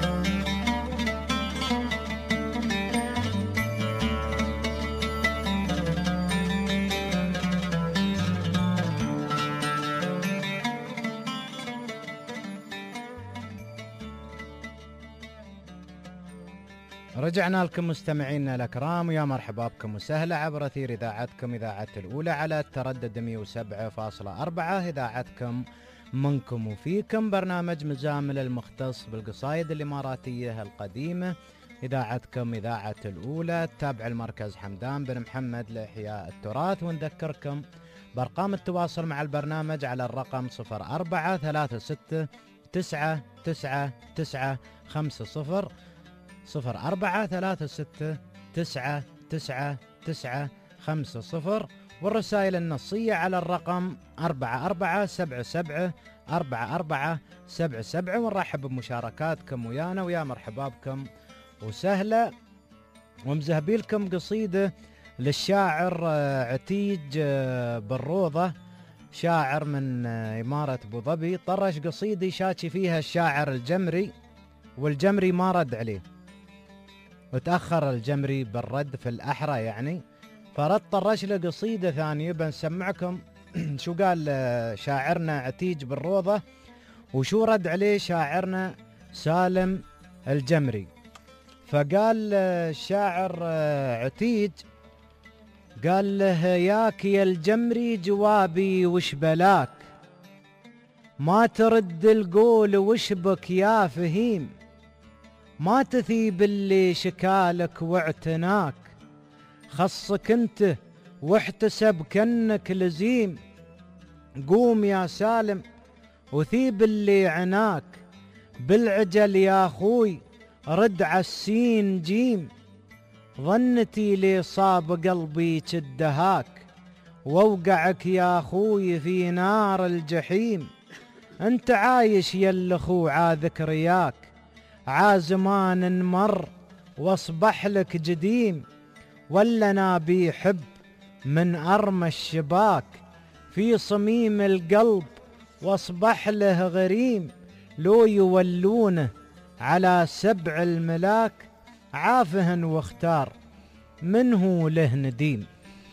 رجعنا لكم مستمعينا الأكرام ويا مرحبا بكم وسهلا عبر أثير إذاعتكم إذاعة الأولى على التردد 107.4 إذاعتكم منكم وفيكم برنامج مزامل المختص بالقصايد الإماراتية القديمة إذاعتكم إذاعة الأولى تابع المركز حمدان بن محمد لإحياء التراث ونذكركم بأرقام التواصل مع البرنامج على الرقم 0436 999 50 0436 والرسائل النصية على الرقم 4477 4477 ونرحب بمشاركاتكم ويانا ويا مرحبا بكم وسهلا ومزهبيلكم قصيدة للشاعر عتيج بالروضة شاعر من إمارة أبو ظبي طرش قصيدة شاكي فيها الشاعر الجمري والجمري ما رد عليه وتأخر الجمري بالرد في الأحرى يعني فرد طرش له قصيدة ثانية بنسمعكم شو قال شاعرنا عتيج بالروضة وشو رد عليه شاعرنا سالم الجمري. فقال الشاعر عتيج قال له ياك يا الجمري جوابي وش بلاك ما ترد القول وش بك يا فهيم ما تثيب اللي شكالك واعتناك خصك انت واحتسب كنك لزيم قوم يا سالم وثيب اللي عناك بالعجل يا اخوي رد عالسين جيم ظنتي لي صاب قلبي كدهاك واوقعك يا اخوي في نار الجحيم انت عايش يا الاخو عاذكرياك عازمان مر واصبح لك جديم ولا نابي حب من ارمى الشباك في صميم القلب واصبح له غريم لو يولونه على 7 الملاك عافهن واختار منه له نديم.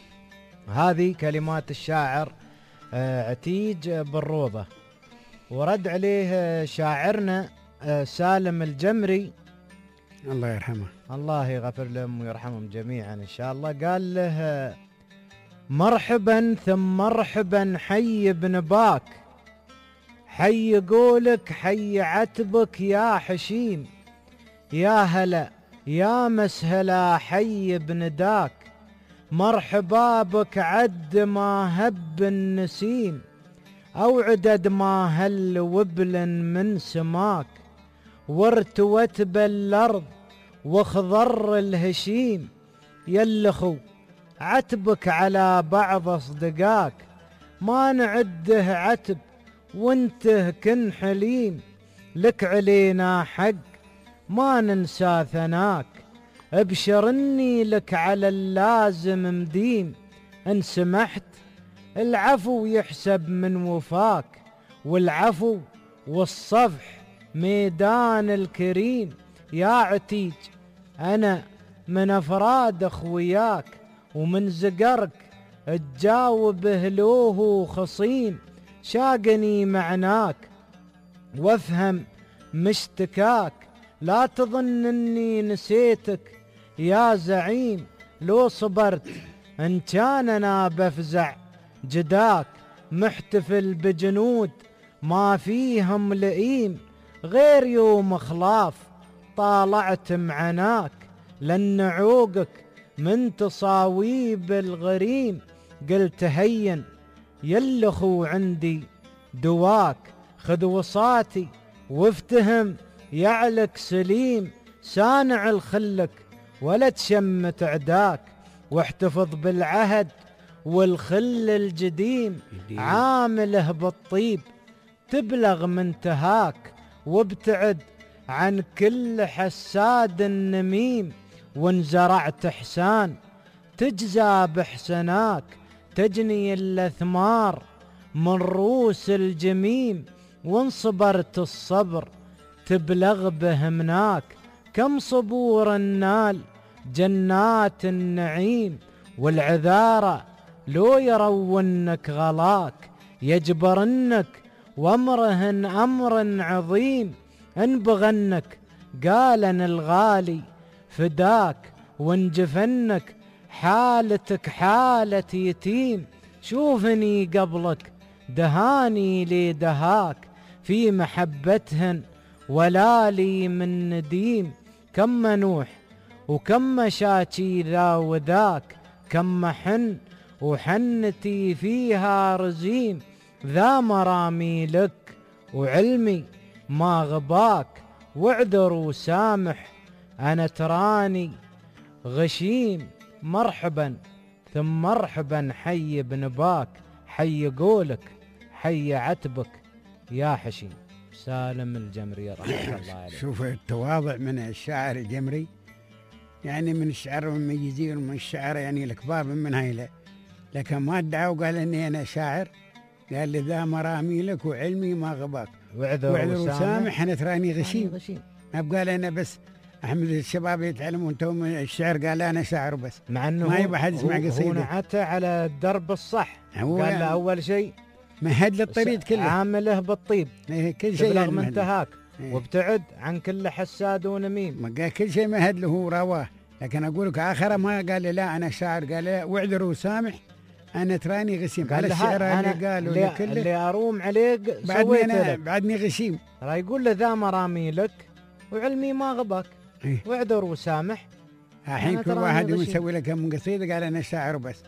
هذه كلمات الشاعر عتيج بالروضة ورد عليه شاعرنا سالم الجمري الله يرحمه الله يغفر لهم ويرحمهم جميعا إن شاء الله. قال له مرحبا ثم مرحبا حي بن باك حي قولك حي عتبك يا حشيم يا هلا يا مسهلا حي بن داك مرحبا بك عد ما هب النسيم، أو عدد ما هل وبل من سماك، وارتوت بالأرض وخضر الهشيم، يلخو عتبك على بعض أصدقاك، ما نعده عتب وانته كن حليم، لك علينا حق ما ننسى ثناك، ابشر اني لك على اللازم مديم، ان سمحت العفو يحسب من وفاك، والعفو والصفح ميدان الكريم، يا عتيج أنا من أفراد أخوياك، ومن زقرك تجاوب هلوه خصيم، شاقني معناك وافهم مشتكاك، لا تظن اني نسيتك يا زعيم، لو صبرت ان كان انا بفزع جداك، محتفل بجنود ما فيهم لئيم، غير يوم خلاف طالعت معناك، لن عوقك من تصاويب الغريم، قلت هين يلخو عندي دواك، خذ وصاتي وافتهم يعلك سليم، سانع الخلك ولا تشمت عداك، واحتفظ بالعهد والخل الجديم، عامله بالطيب تبلغ منتهاك، وابتعد عن كل حساد النميم، وان زرعت احسان تجزى بحسناك، تجني الاثمار من روس الجميم، وان صبرت الصبر تبلغ به مناك، كم صبور النال جنات النعيم، والعذارى لو يرونك غلاك، يجبرنك وامرهن امر عظيم، ان بغنك قالن الغالي فداك، وان جفنك حالتك حالة يتيم، شوفني قبلك دهاني لي دهاك، في محبتهن ولا لي من نديم، كم منوح وكم مشاكي ذا وذاك، كم محن وحنتي فيها رزيم، ذا مرامي لك وعلمي ما غباك، واعذر وسامح أنا تراني غشيم، مرحبا ثم مرحبا حي بنباك، حي قولك حي عتبك يا حشيم. سالم الجمري رحمه الله عليه. شوف التواضع من الشاعر الجمري، يعني من الشعر المميزين ومن الشعر يعني الكبار من هايله، لكن ما ادعى وقال اني انا شاعر، قال لي ذا مرامي لك وعلمي ما غباك، وعذر وسامح انا تراني غشيم. ما بقال انا بس احمد الشباب يتعلمون توم الشعر، قال انا شاعر بس، مع انه ما يبغى حد يسمع قصيده، هو نعته على الدرب الصح، قال له اول شيء مهد للطريق كله، عامله بالطيب، كل شيء تبلغ منتهاك، وابتعد عن كل حساد ونميم، ما قال كل شيء مهد له ورواه، لكن اقول لك اخره ما قال لي لا انا شاعر، قال لي واعذر وسامح انا تراني غشيم، قال الشعر اللي قالوا كله اللي اروم عليك بعدني غشيم، ترى يقول له ذا مرامي لك وعلمي ما غباك، واعذر وسامح. الحين كل واحد يسوي لك من قصيده قال انا شاعر بس،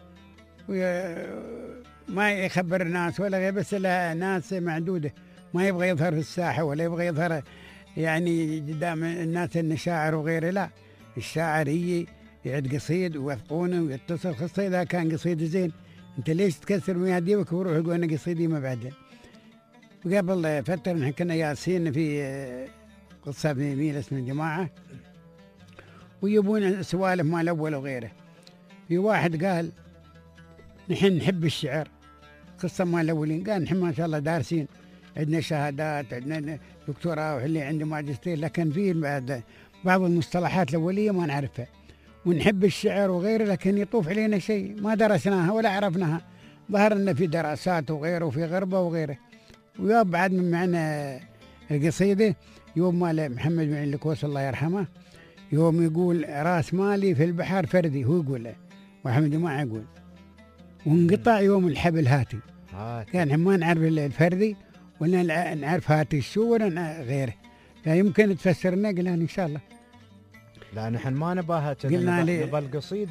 ما يخبر الناس ولا غير، بس لا ناس معدوده ما يبغى يظهر في الساحه ولا يبغى يظهر يعني قدام الناس انه شاعر وغيره، لا الشاعر هي يعد قصيد ويوثقونه ويتصل، خاصه اذا كان قصيد زين، انت ليش تكسر مياديك وروح يقول انا قصيدي ما بعدين. وقبل فتره نحن كنا ياسين في قصه في ميل اسم الجماعه، ويبون سوالف مال الاول وغيره، في واحد قال نحن نحب الشعر، قصه مال الاولين، قال نحن ما شاء الله دارسين، عندنا شهادات، عندنا دكتوراه وحلي عندي ماجستير، لكن في بعض المصطلحات الاوليه ما نعرفها، ونحب الشعر وغيره، لكن يطوف علينا شيء ما درسناها ولا عرفناها، ظهر لنا في دراسات وغيره وفي غربه وغيره. ويوم بعد من معنا القصيده يوم مال محمد بن الكوس الله يرحمه، يوم يقول راس مالي في البحر فردي، هو يقول له محمد ما يقول، وانقطع يوم الحبل هاتي، كان ما نعرف الفردي ولا نعرف هاتي الشو ولا غيره، لا يمكن تفسرنا. قلنا ان شاء الله لا نحن ما نباها، قلنا نبى القصيده،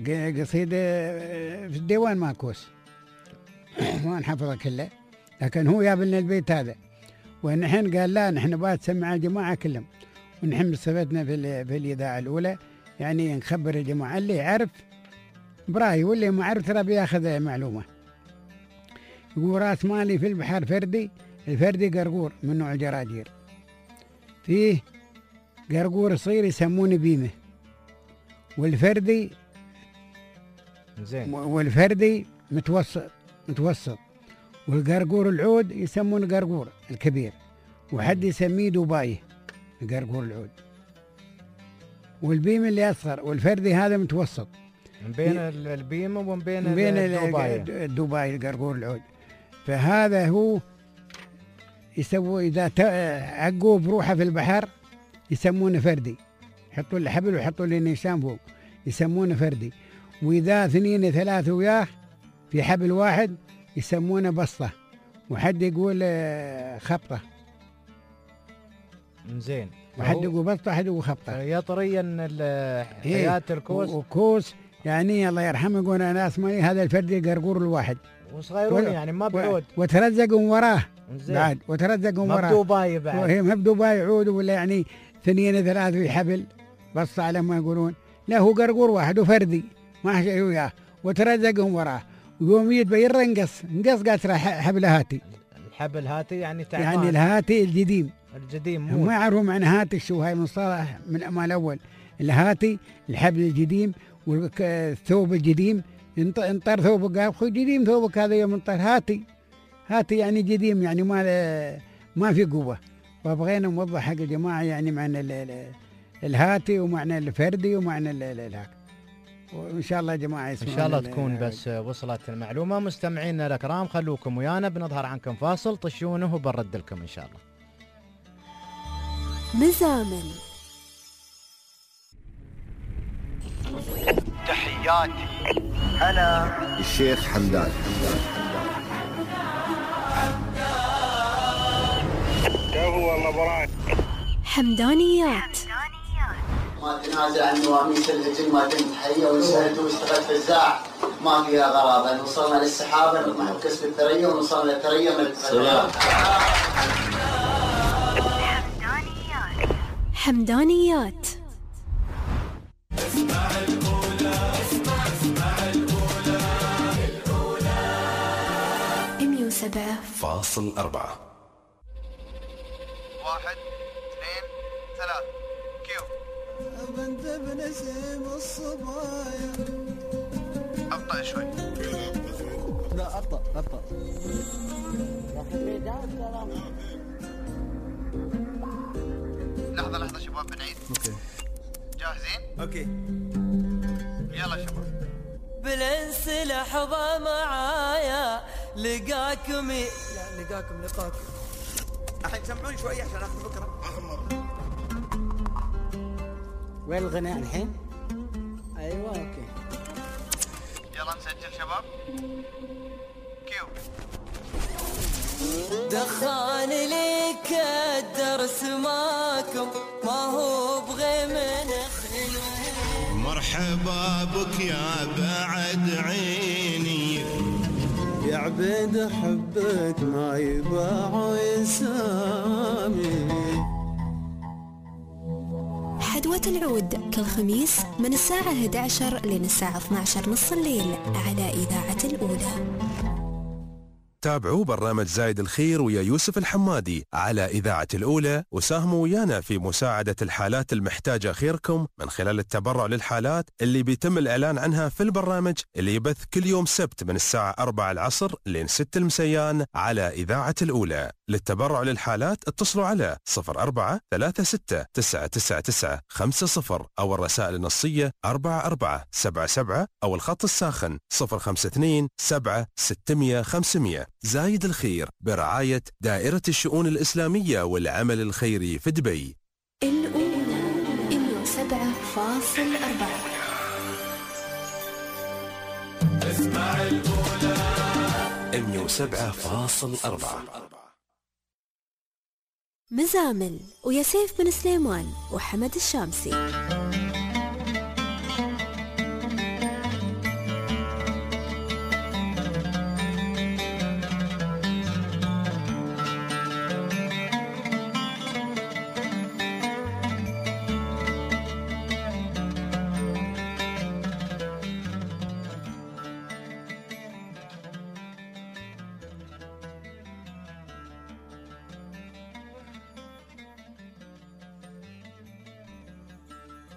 قصيدة في الديوان ماكوس ما نحفظها كلها، لكن هو جاب لنا البيت هذا، ونحن قال لا نحن بعد سمع الجماعة كلهم، ونحن استفدنا في الإذاعة الأولى، يعني نخبر الجماعة اللي يعرف براي واللي ما عرف ترى بياخذ معلومة. يقول راس مالي في البحر فردي، الفردي قرقور من نوع الجراجير، فيه قرقور صغير يسمونه بيمه، والفردي زين، والفردي متوسط، والقرقور العود يسمونه قرقور الكبير، وحد يسميه دبي القرقور العود، والبيم اللي أصغر، والفردي هذا متوسط من بين البيم ومن بين الدبي القرقور العود. فهذا هو يسوي إذا عقوه بروحه في البحر يسمونه فردي، يحطوا له حبل ويحطوا له نيشان فوق يسمونه فردي، وإذا 2 3 وياه في حبل واحد يسمونه بسطة، وحد يقول خبطة. زين، وحد يقول بسطة، حد يقول خبطة. يا طريا حياة الكوس وكوس يعني الله يرحمه يقول أنا اسمي هذا الفردي القرقور الواحد، وصغيرون يعني ما بعود، وترزقوا وراه زين. بعد وترزقوا وراه مبدو باي بعد، مبدو باي عود، ولا يعني 2 3 في حبل بسطة على ما يقولون، لا هو قرقور واحد وفردي ما شيء وياه، وترزقهم وراه، ويوم يتبين نقص قاصرة حبل هاتي. الحبل هاتي يعني تعبان، يعني الهاتي الجديم مو ما يعرفوا معنى هاتي شو، هاي مصطلح من أمال الأول. الهاتي الحبل الجديم، والثوب الجديم، انطر ثوبك اخوي جديم ثوبك هذا يوم انطر هاتي يعني جديم، يعني ما في قوة. فبغينا نوضح حق الجماعة يعني معنى الهاتي ومعنى الفردي ومعنى الهاك، وإن شاء الله يا جماعة إن شاء الله تكون بس وصلت المعلومة. مستمعينا الأكرام خلوكم ويانا، بنظهر عنكم فاصل طشونه وبنرد لكم إن شاء الله. مزامل تحياتي أنا الشيخ حمدان. هو الله براك. حمدانيات. ما تنازل عن نواميس الهجن، ما كنت حية وانسألت واشتغلت فزاع، ما فيها غرابة. وصلنا للسحابة نطمح بكسب الثريا، ونوصلنا للثريا من الثريا. حمدانيات. اسمع الأولى، اسمع الأولى 107.4. 1 2 3 كيو. بنت بنسيم الصبايا. أبطأ شوي. لا أبطأ. لحظة شباب بنعيد. اوكي جاهزين؟ اوكي يلا شباب. بالانس لحظة معايا لقاكم الحين سمعوني شوي عشان اخذ فكرة. وين الغناء الحين؟ ايوه اوكي يلا نسجل شباب. كيو. دخان لي كدرس ماكم ما هو بغي من خلو. مرحبا بك يا بعد عيني، يا عبيد احبك ما يباع يسامي. حدوة العود كل خميس من الساعة 11 لين الساعة 12 نص الليل على إذاعة الأولى. تابعوا برنامج زايد الخير ويا يوسف الحمادي على إذاعة الأولى، وساهموا ويانا في مساعدة الحالات المحتاجة خيركم من خلال التبرع للحالات اللي بيتم الإعلان عنها في البرنامج اللي يبث كل يوم سبت من الساعة 4 العصر لين 6 المسيان على إذاعة الأولى. للتبرع للحالات اتصلوا على 0436999950 أو الرسائل النصية 4477 أو الخط الساخن 052-7-600-500. زايد الخير برعاية دائرة الشؤون الإسلامية والعمل الخيري في دبي. الأولى 107.4. اسمع الأولى 107.4. مزامل ويا سيف بن سليمان وحمد الشامسي.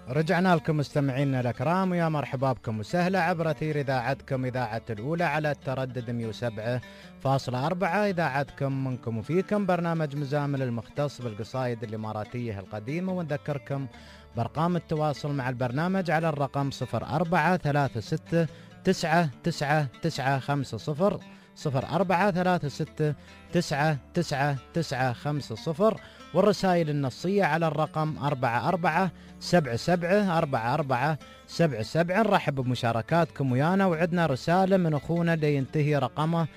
رجعنا لكم مستمعينا الأكرام ويا مرحبا بكم وسهلا عبر أثير إذاعتكم إذاعة الأولى على التردد 107.4. إذاعتكم منكم وفيكم برنامج مزامل المختص بالقصائد الإماراتية القديمة. ونذكركم بأرقام التواصل مع البرنامج على الرقم 0436999950 0436999950 والرسائل النصية على الرقم 44774477. نرحب بمشاركاتكم ويانا، وعدنا رسالة من أخونا اللي ينتهي رقمه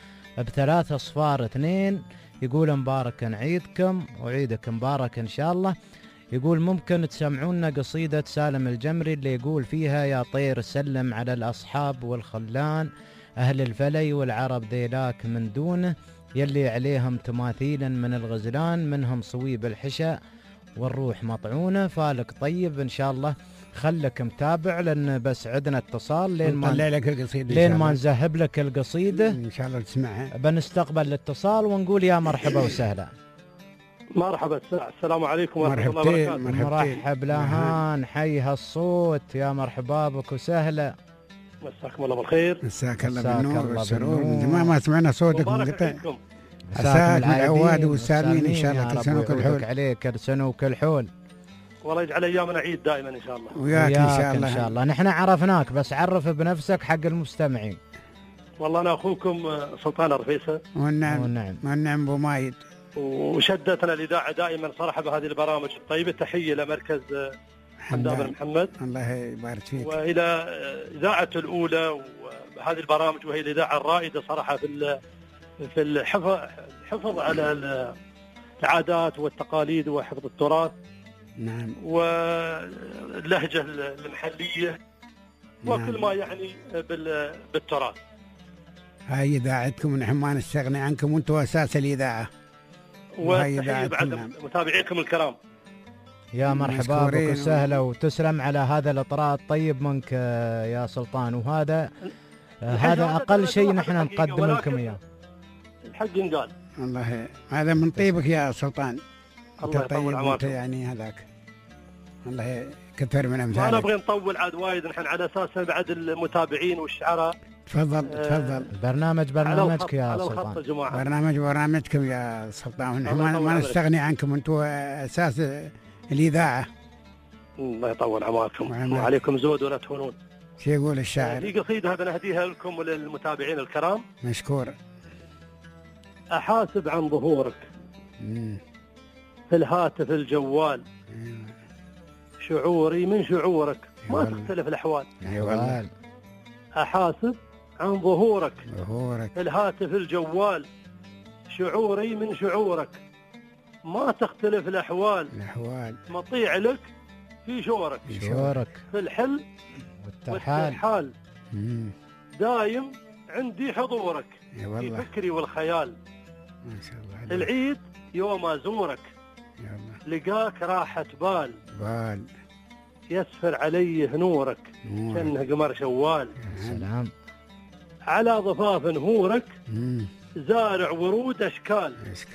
ب3 2. يقول مبارك عيدكم وعيدك مبارك إن شاء الله. يقول ممكن تسمعونا قصيدة سالم الجمري اللي يقول فيها يا طير سلم على الأصحاب والخلان أهل الفلي والعرب ذيلاك من دونه يلي عليهم تماثيلا من الغزلان منهم صويب الحشا والروح مطعونة. فالك طيب إن شاء الله خلك متابع لأن بس عندنا اتصال لين ما نذهب لك القصيدة إن شاء الله تسمعها. بنستقبل الاتصال ونقول يا مرحبا وسهلا. مرحبا، السلام عليكم ورحمة الله وبركاته. مرحب لهان، حي هالصوت، يا مرحبا بك وسهلا. مساكم الله بالخير. مساك الله بالنور والسرور. من زمان ما سمعنا صوتك من قطع. عساك من العواد والسالمين ان شاء الله. كل سنه وكل حول عليك، كل سنه وكل حول. والله يجعل ايامنا عيد دائما ان شاء الله. وياك ان شاء الله. ان شاء الله. نحن عرفناك بس عرف بنفسك حق المستمعين. والله انا اخوكم سلطان رفيسه. والنعم ابو مايد. وشدتنا الاذاعه دائما صراحه بهذه البرامج الطيبه. تحيه لمركز حمدان بن محمد، الله يبارك فيك، والى اذاعه الاولى وهذه البرامج، وهي الاذاعه الرائده صراحه في الحفظ على العادات والتقاليد وحفظ التراث. نعم. واللهجه المحليه وكل ما يعني بالتراث. هاي اذاعتكم ونحن ما نستغني عنكم، وانتم اساس الاذاعه. وتحيه بعد متابعيكم الكرام. يا مرحبا بك وسهلا، وتسلم على هذا الاطراء الطيب منك يا سلطان. وهذا هذا اقل شيء نحن نقدم لكم اياه. الحق ينقال. الله هذا من طيبك يا سلطان. الله يطول عمرك. يعني هذاك الله كثر من امثالك. ما نبغي نطول عاد وايد نحن على اساس بعد المتابعين والشعراء. تفضل. برنامجك يا سلطان. برنامجكم يا سلطان. نحن ما نستغني عنكم، انتم اساس الاذاعه. الله يطول عمركم وعليكم زود ولا تهونون. شو يقول الشاعر؟ في قصيده هذا نهديها لكم وللمتابعين الكرام. مشكور. احاسب عن ظهورك في الهاتف الجوال، شعوري من شعورك ما تختلف الاحوال. احاسب عن ظهورك في الهاتف الجوال، شعوري من شعورك ما تختلف الأحوال. مطيع لك في شورك في الحل والترحال، دايم عندي حضورك في فكري والخيال. ما شاء الله. العيد يوم أزورك لقاك راحة بال يسفر علي نورك كأنه قمر شوال. سلام. على ضفاف نهورك زارع ورود أشكال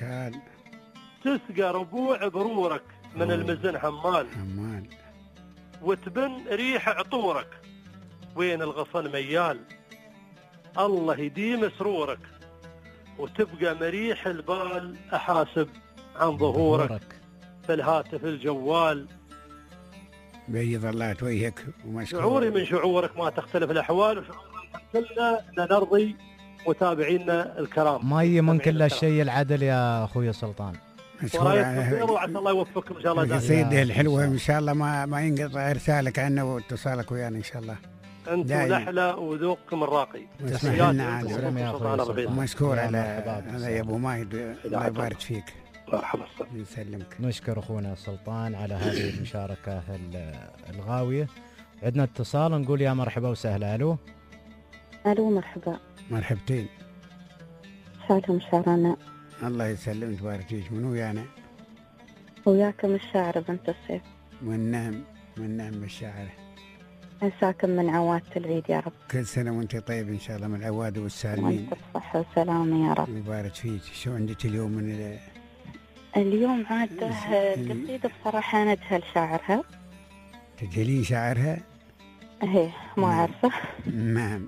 تسقى ربوع برورك من المزن حمال وتبن ريح عطورك وين الغصن ميال. الله يديم سرورك وتبقى مريح البال. أحاسب عن ظهورك في الهاتف الجوال، بيض الله وجهك ومشكور. شعوري من شعورك ما تختلف الأحوال، وشعورنا كلنا لنرضي متابعينا الكرام. ما هي من كل الشيء العدل يا أخوي سلطان. وعسى الله يوفقكم إن شاء الله. قصيدة الحلوة إن شاء الله ما ينقطع إرسالك عنا واتصالك ويانا إن شاء الله. أنتم نحلة وذوقكم الراقي. تسلم يا أخوي. مشكور على هذا يا أبو مايد، الله يبارك فيك. مرحبا. يسلمك. نشكر أخونا سلطان على هذه المشاركة الغاوية. عندنا اتصال نقول يا مرحبا وسهلا. ألو مرحبا. مرحبتين. شالهم شعرنا. الله يسلمك ويبارك فيك. من ويانا؟ وياكم الشاعر بنت الصيف. والنعم بالشاعر. عساكم من عواد العيد يا رب. كل سنة وانت طيب إن شاء الله، من العواد والسالمين. وانت بصحة وسلامة يا رب. يبارك فيك. شو عندك اليوم من اليوم عاد قصيدة بصراحة أنا أجهل شاعرها. تجلي شعرها؟ هي ما أعرفه. نعم.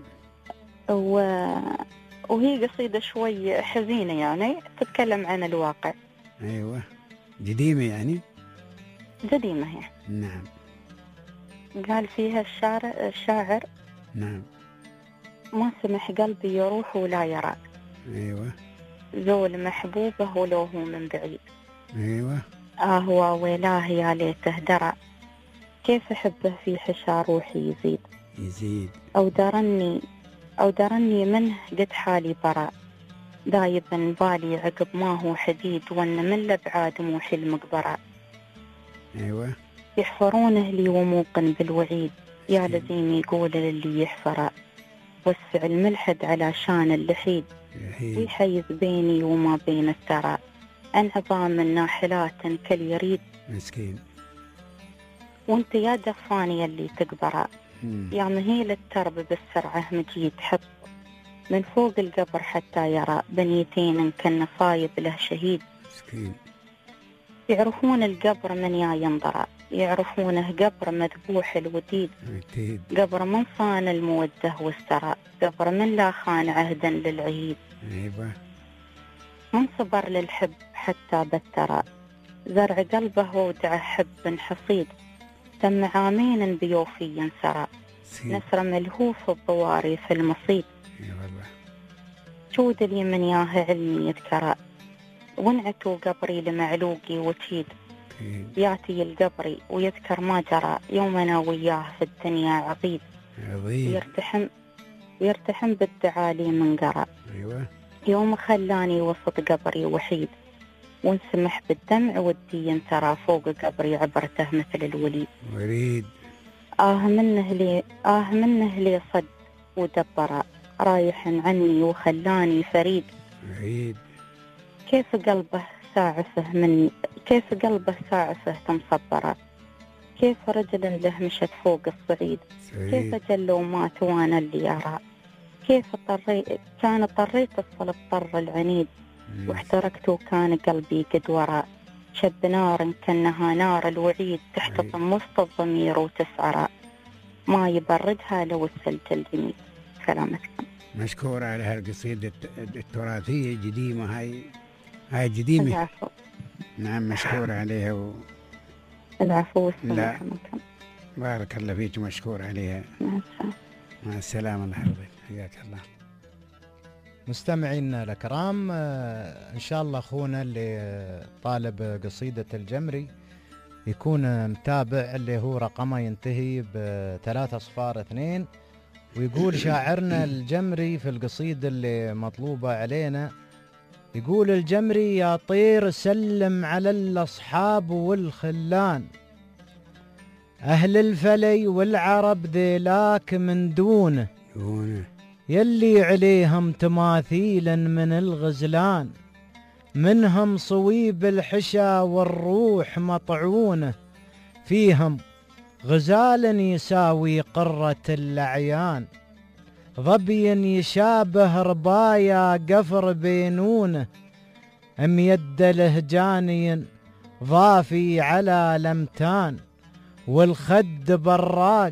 وهي قصيدة شوي حزينة يعني، تتكلم عن الواقع. أيوة. قديمة يعني؟ قديمة هي. نعم. قال فيها الشاعر نعم. ما سمح قلبي يروح ولا يرى. أيوة. زول محبوبه ولو هو من بعيد. أيوة. هو ويلاه يا ليته درى، كيف أحبه في حشا روحي يزيد. أو درني منه قد حالي براء، دايبا بالي عقب ما هو حديد، وأن من الأبعاد مو حلم قبراء. أيوة. يحفرونه لي وموقن بالوعيد، يا لزيم يقول للي يحفر، وسع الملحد على شان اللحيد، ويحيز بيني وما بين الترى، أن عظام الناحلات كل يريد. مسكين. وانت يا دفاني اللي تقبره، يا مهيل الترب بالسرعة مجيد، حط من فوق القبر حتى يرى، بنيتين كالنصايب له شهيد. مسكين. يعرفون القبر من يا ينظر، يعرفونه قبر مذبوح الوديد، قبر من صان المودة والسرى، قبر من لا خان عهدا للعهيد. أيوة. من صبر للحب حتى بترى، زرع قلبه وودعه حب حصيد، تم عامين بيوفي سرى، نسر ملهوف الضواري في المصيد. جود لي من ياه علمي يذكره، ونعتوا قبري لمعلوقي وتيد، ياتي القبري ويذكر ما جرى، يومنا وياه في الدنيا عقيد. يرتحم بالدعالي من قرى. أيوة. يوم خلاني وسط قبري وحيد، ونسمح بالدمع ودي ترى، فوق قبري عبرته مثل الوليد. وريد. منه لي صد ودبر، رايح عني وخلاني فريد. وريد. كيف قلبه ساعفه تمصبرة، كيف رجل له مشت فوق الصعيد، كيف جلوا مات وانا اللي أرى، كيف كان اضطريت الصلب طر العنيد، واحترقت وكان قلبي قد وراء، شب نار كأنها نار الوعيد، تحتطم وسط الضمير وتسعر، ما يبردها لو السلت الجميل. سلامتكم. مشكور على هالقصيدة التراثية قديمة، هاي قديمة. العفو. نعم مشكور عليها العفو والسلامة. بارك الله فيك، مشكور عليها. مع السلامة. الله يحفظك، حياك الله. مستمعينا الكرام، إن شاء الله أخونا اللي طالب قصيدة الجمري يكون متابع، اللي هو رقمه ينتهي ب302، ويقول شاعرنا الجمري في القصيدة اللي مطلوبة علينا، يقول الجمري: يا طير سلم على الأصحاب والخلان، أهل الفلي والعرب ذيلاك من دونه، يلي عليهم تماثيلا من الغزلان، منهم صويب الحشا والروح مطعونه، فيهم غزال يساوي قرة الأعيان، ظبي يشابه ربايا قفر بينونه، يد لهجاني ضافي على لمتان، والخد براق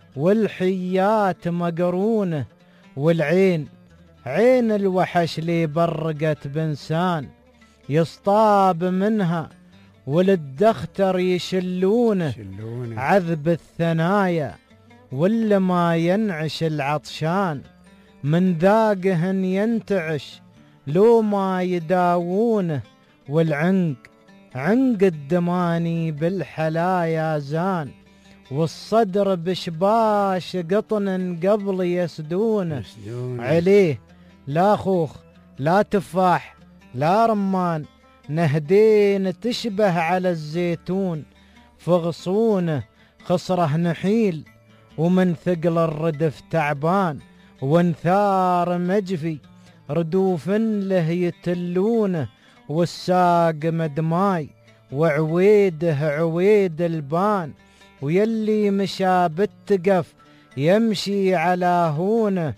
والحيات مقرونه، والعين عين الوحش لي برقت بنسان، يصطاب منها وللدختر يشلونه، عذب الثنايا ولا ما ينعش العطشان، من ذاقهن ينتعش لو ما يداوونه، والعنق عنق الدماني بالحلايا زان، والصدر بشباش قطن قبل يسدونه، عليه لا خوخ لا تفاح لا رمان، نهدين تشبه على الزيتون، فغصونه خصره نحيل ومن ثقل الردف تعبان، وانثار مجفي ردوف له يتلونه، والساق مدماي وعويده عويد البان، ويلي مشى بالتقف يمشي على هونه،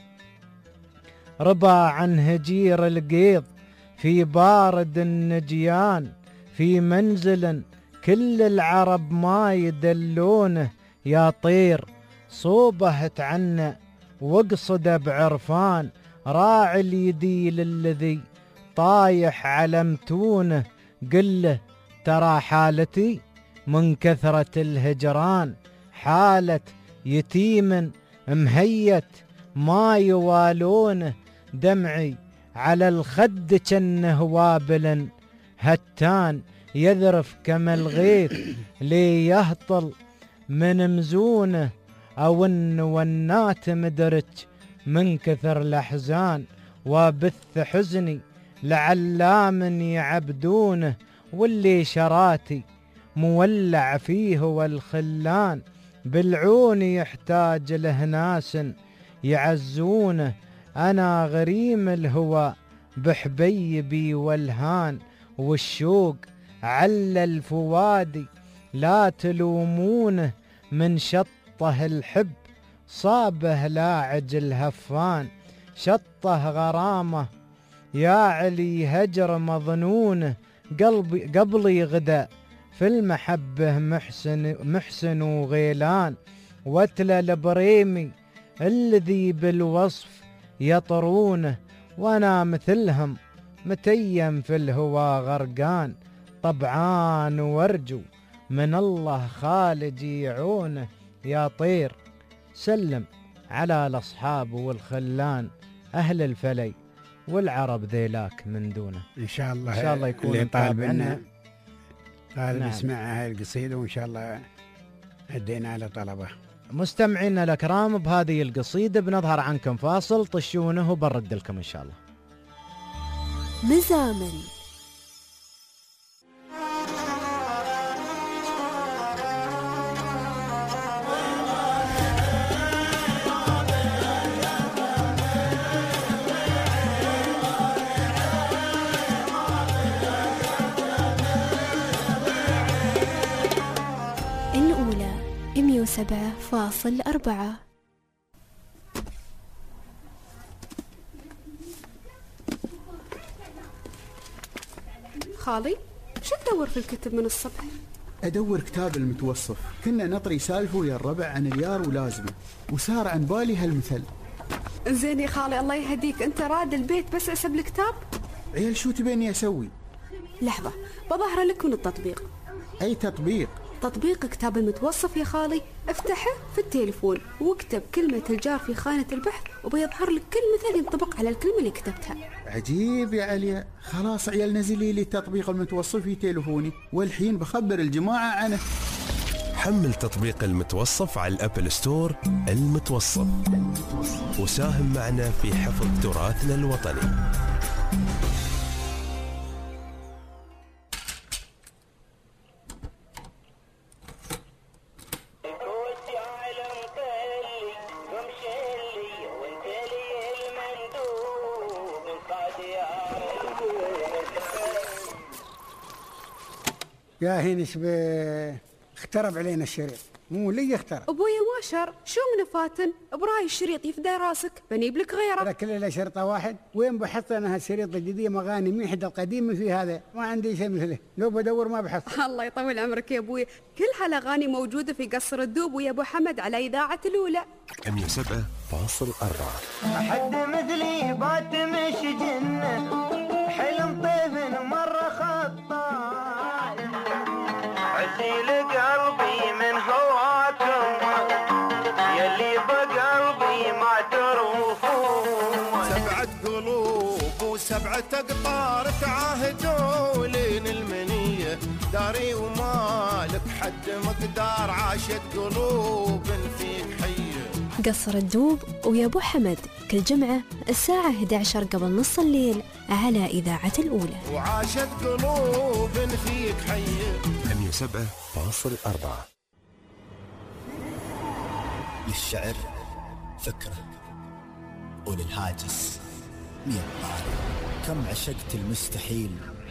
ربا عن هجير القيض في بارد النجيان، في منزل كل العرب ما يدلونه، يا طير صوبه تعنى واقصده بعرفان، راعي اليديل الذي طايح على متونه، قله ترى حالتي من كثرة الهجران، حالة يتيم مهيت ما يوالونه، دمعي على الخد كنه وابل هتان، يذرف كما الغيث لي يهطل من مزونه، أو ونات مدرج من كثر الأحزان، وبث حزني لعلام يعبدونه، واللي شراتي مولع فيه والخلان، بالعون يحتاج له ناس يعزونه، أنا غريم الهوى بحبيبي والهان، والشوق على الفوادي لا تلومونه، من شطه الحب صابه لاعج الهفان، شطه غرامه يا علي هجر مظنونه، قبلي غدا في المحبة محسن وغيلان، واتلى البريمي الذي بالوصف يطرونه، وانا مثلهم متيم في الهوى غرقان، طبعان وارجو من الله خالج يعونه، يا طير سلم على الأصحاب والخلان، أهل الفلي والعرب ذيلاك من دونه. إن شاء الله. إن شاء الله يكون اللي طالب عنا طالب نعم. يسمع هاي القصيدة، وإن شاء الله أدينا على طلبه. مستمعينا الأكرام، بهذه القصيدة بنظهر عنكم فاصل، طشونه وبنرد لكم إن شاء الله. مزامل. الأولى 107.4. خالي شو تدور في الكتب من الصبح؟ أدور كتاب المتوصف، كنا نطري سالفه ويا الربع عن اليار ولازمه، وصار عن بالي هالمثل. زين يا خالي الله يهديك، أنت راد البيت بس أسب الكتاب؟ عيال شو تبيني أسوي؟ لحظة بظهر لك من التطبيق. أي تطبيق؟ تطبيق كتاب المتوصف يا خالي، افتحه في التليفون واكتب كلمة الجار في خانة البحث وبيظهر لك كل مثل ينطبق على الكلمة اللي كتبتها. عجيب يا عليا، خلاص عيال نزلي لي تطبيق المتوصف في تليفوني، والحين بخبر الجماعة عنه. حمل تطبيق المتوصف على الأبل ستور. المتوصف، وساهم معنا في حفظ تراثنا الوطني. يا هينش اخترب علينا الشريط، مو لي اخترب. ابويا ما شر، شو من فاتن؟ براي الشريط يفدى راسك، بنيب لك غيره. ترى كل له شرطه واحد، وين بحثت انا هالشريط الجديد؟ مغاني ميحد القديم في هذا، ما عندي شيء مثله، لو بدور ما بحث. الله يطول عمرك يا ابوي، كل هالاغاني موجوده في قصر الدوب ويا ابو حمد على اذاعه الاولى 107.4. حد مثلي بات مش جنة، حلم طيف مرة خطاي، عسيل قلبي من هواكم، يلي بقلبي ما تروفون. 7 قلوب و7 أقطار تعاهدوا لين المنية، داري ومالك حد مقدار، عاشت قلوب فيك حية. قصر الدوب ويا ابو حمد كل جمعة الساعة 11 قبل نص الليل على إذاعة الأولى. وعاشت قلوب فيك حية. 107.4. للشعر فكرة، وللهاجس 100 طارق. كم عشقت المستحيل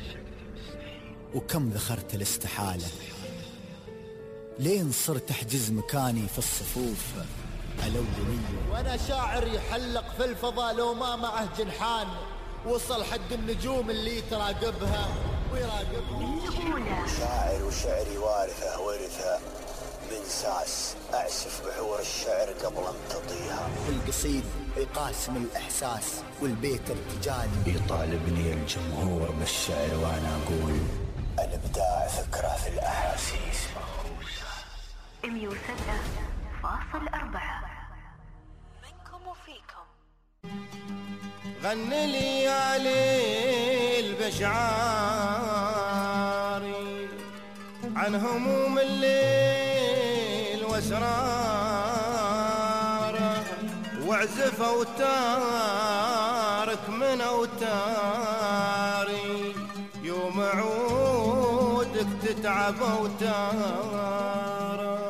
وكم ذخرت الاستحالة، لين صرت أحجز مكاني في الصفوف الأولية. وانا شاعر يحلق في الفضاء لو ما معه جنحان، وصل حد النجوم اللي تراقبها ويراقبها. شاعر وشعري وارثه ورثه بنساس أعسف بحور الشعر قبل امتضيها. القصيد يقاسم الإحساس والبيت ارتجالي يطالبني الجمهور بالشعر وأنا أقول الإبداع فكرة في الأحاسيس 107.4 منكم وفيكم. غني ليالي البشعاري عن هموم الليل واسراره، واعزف اوتارك من اوتاري، يوم عودك تتعب اوتاره.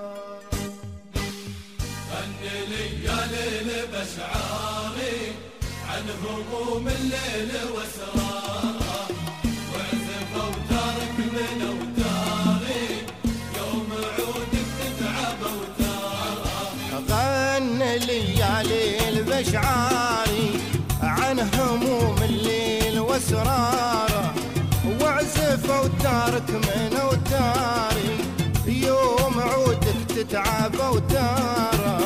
غني ليالي البشعاري عن هموم الليل واسراره، واعزف اوتارك من اوتاري، يوم عودك تتعب اوتاره. غني ليالي البشعاري عن هموم الليل واسراره، واعزف اوتارك من اوتاري، يوم عودك تتعب اوتاره.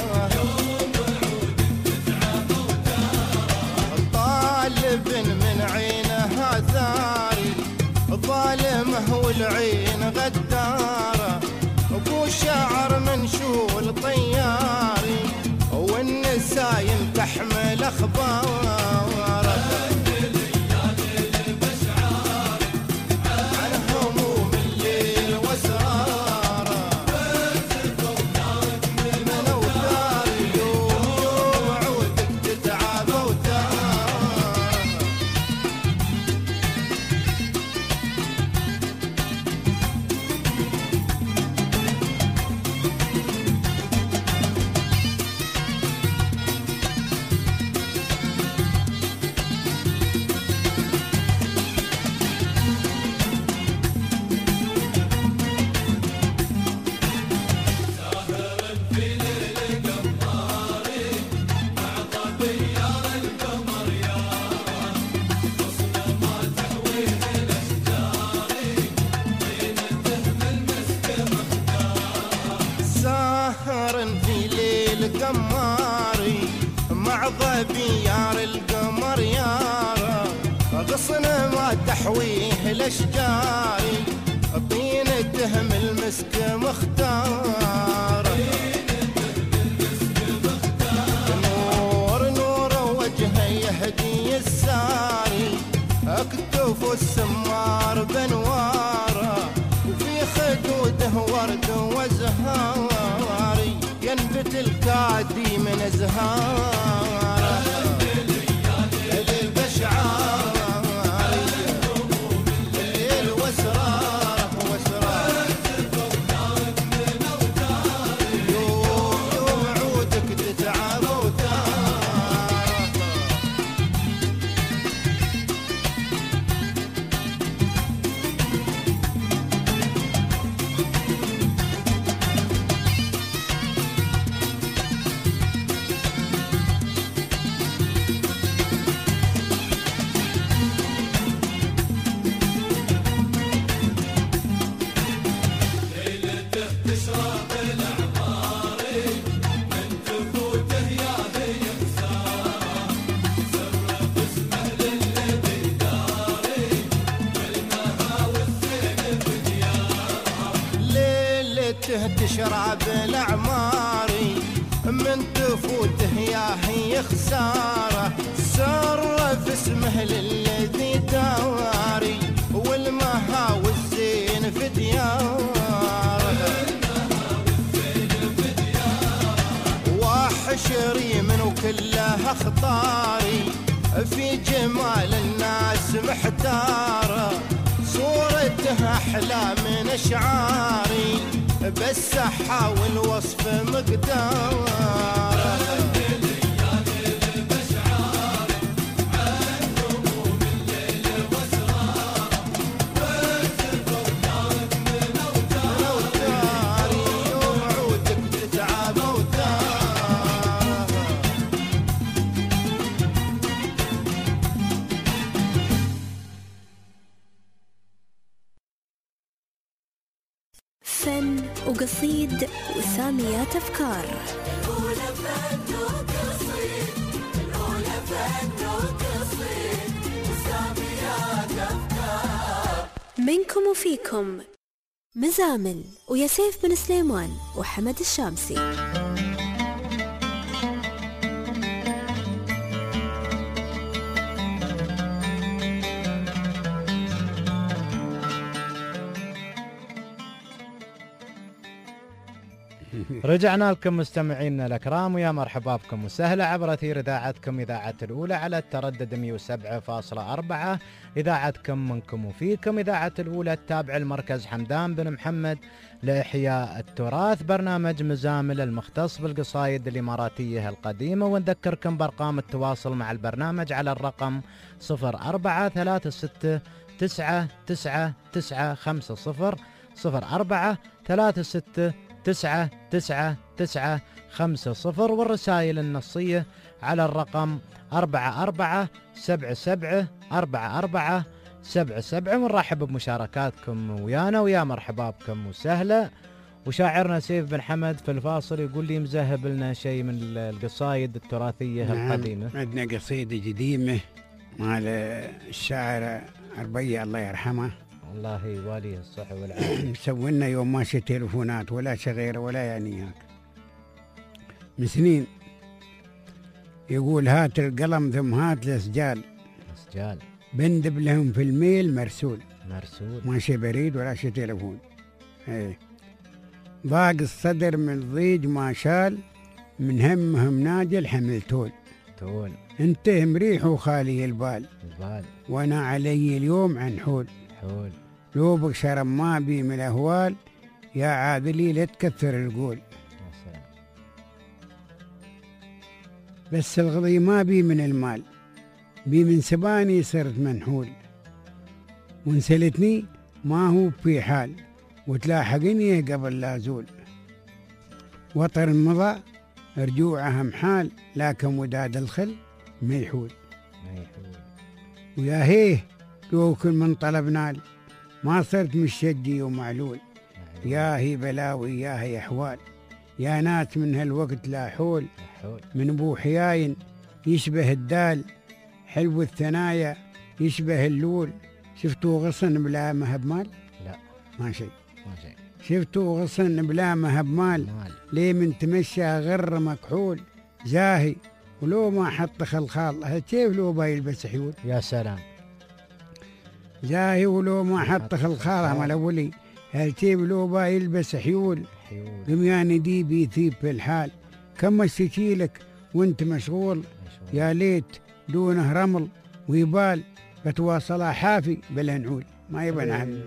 من عينها ثاري ظالمه والعين غداره، ابو شعر منشول طياري، والنسايم تحمل اخباره. عن هموم الليل واسراره، من اوتاري، يوم عودك تتعب اوتاره. قماري مع ضبيار القمر يارا، غصن ما تحويه الاشجاري، طين الدهم المسك مختار. نور نور وجهه يهدي الساري، اكتف السمار بنواره، وفي خدوده ورد وزهاري، ينبت الكادي من ازهاره. البشعاري الليل واسراره واسراره، يوم عودك تتعب اوتاره. تشرب الاعماري، من تفوته يا هي خساره، سرف اسمه للذي داري، والمها والزين في دياره. وحشري من وكلها خطاري، في جمال الناس محتاره، صورتها احلى من اشعاري، بس احاول وصف مقداره. فن وقصيد وساميات أفكار. الأولى فن وقصيد، الأولى فن وقصيد وساميات أفكار. منكم وفيكم مزامل وياسيف بن سليمان وحمد الشامسي. رجعنا لكم مستمعينا الأكرام، ويا مرحبا بكم وسهلا عبر أثير إذاعتكم إذاعة الأولى على التردد 107.4. إذاعتكم منكم وفيكم، إذاعة الأولى التابع المركز حمدان بن محمد لإحياء التراث، برنامج مزامل المختص بالقصايد الإماراتية القديمة. ونذكركم بأرقام التواصل مع البرنامج على الرقم 0436999950 0436999950 والرسائل النصية على الرقم 44774477. ونرحب بمشاركاتكم ويانا، ويا مرحبا بكم وسهلا. وشاعرنا سيف بن حمد في الفاصل يقول لي مذهب لنا شيء من القصايد التراثية القديمة. عندنا قصيدة قديمة مال الشاعر ربيع الله يرحمه، الله يواليه الصحة والعافية. سوينا يوم ماشي تليفونات ولا شغيرة ولا يعني هيك من سنين. يقول هات القلم ثم هات الأسجال، بندب لهم في الميل مرسول ماشي بريد ولا شي تليفون. ضاق الصدر من ضيج ما شال، من همهم ناجل حمل تول. انت مريح وخالي البال وانا علي اليوم عن حول. لو بشرم ما بي من الأهوال، يا عاذلي لا تكثر القول. بس الغضي ما بي من المال، بي من سباني صرت منحول. وانسلتني ما هو في حال، وتلاحقني قبل لا زول. وطر مضى رجوعها محال، لكن وداد الخل ما يحول. ويا هيه لو كل من طلب نال، ما صرت مشجي ومعلول. يا هي بلاوي يا هي أحوال، يا ناس من هالوقت لا حول. من أبو حياين يشبه الدال، حلو الثنايا يشبه اللول. شفتوا غصن بلا مهب مال؟ لا ما شيء. شفتوا غصن بلا مهب مال، ليه من تمشى غر مكحول. زاهي ولو ما حط خلخال، كيف لو بايلبس حيول. يا سلام. زاهي ولو ما حط خلخال مال أولي، كيف لو بايلبس حيول. قمياني دي بيثيب في الحال، كم اشتكيلك وانت مشغول. يا ليت دونه رمل ويبال، فتواصلها حافي بلا نعول. ما يبان عم.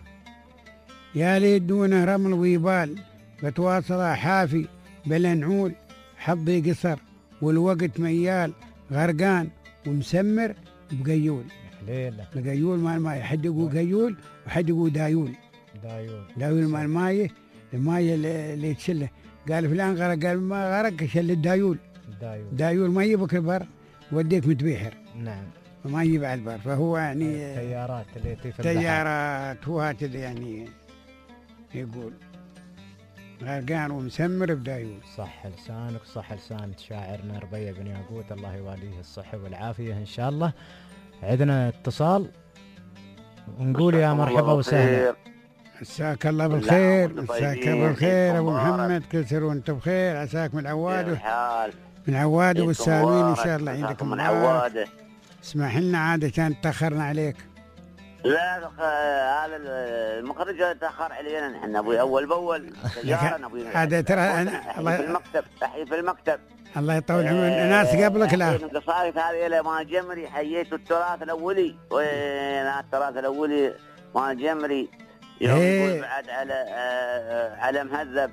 يا ليت دونه رمل ويبال، فتواصلها حافي بلا نعول. حظي قصر والوقت ميال، غرقان ومسمر بقيول. القيول مال ماي، حد يقول قيول وحد يقول دايول. دايول مال ماي، الماي اللي تشله. قال فلان غرق، قال ما غرق شل الدايول. دايول ما يجيبك البر وديك متبيحر. نعم. وما يجيب على البر، فهو يعني تيارات اللي في تيارات. هو هكذا يعني يقول غرقان ومسمر بدايول. صح لسانك صح لسان شاعرنا ربيع بن ياقوت، الله يواليه الصحة والعافية إن شاء الله. عندنا اتصال ونقول يا مرحبا وسهلا. مساك الله بالخير. مساك الله بالخير ابو محمد، كل سنه وانت بخير. عساك من العواد من عواد والسامين ان شاء الله عندكم من عواده. اسمح لنا عاده كان تاخرنا عليك. لا هذا المخرج تاخر علينا نحن ابوي اول باول سياره ابوي. هذا ترى انا الله في المكتب احيي في المكتب. الله يطول عمر الناس قبلك. لا القصائد هذه الى ما جمري حييت التراث الاولي، وانا التراث الاولي ما جمري يوم يقول بعد على مهذب.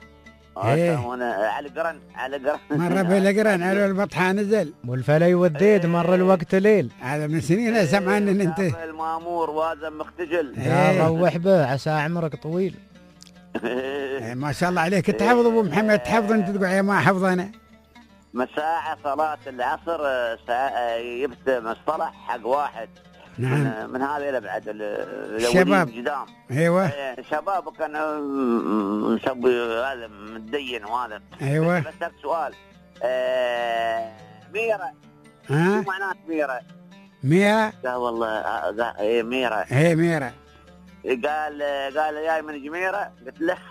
على قرن مرة بالقرن على البطحة نزل والفلي والديد مر الوقت ليل. هذا من سنين سمعان ان انت المامور وازم مختجل. يا روح به عسى عمرك طويل. ما شاء الله عليك تحفظ ابو محمد. تحفظ انت تقول يا ما حفظ انا. مساعة صلاة العصر يبت مصطلح حق واحد نعم. من هذه الابعاد الشباب القدام. ايوه شباب كان مسوي هذا متدين وهذا. ايوه بس سؤال ميرة ها شو معنات ميرة؟ ميرة لا والله ايه ميرة. ايه ميرة. قال جاي من جميرة قلت له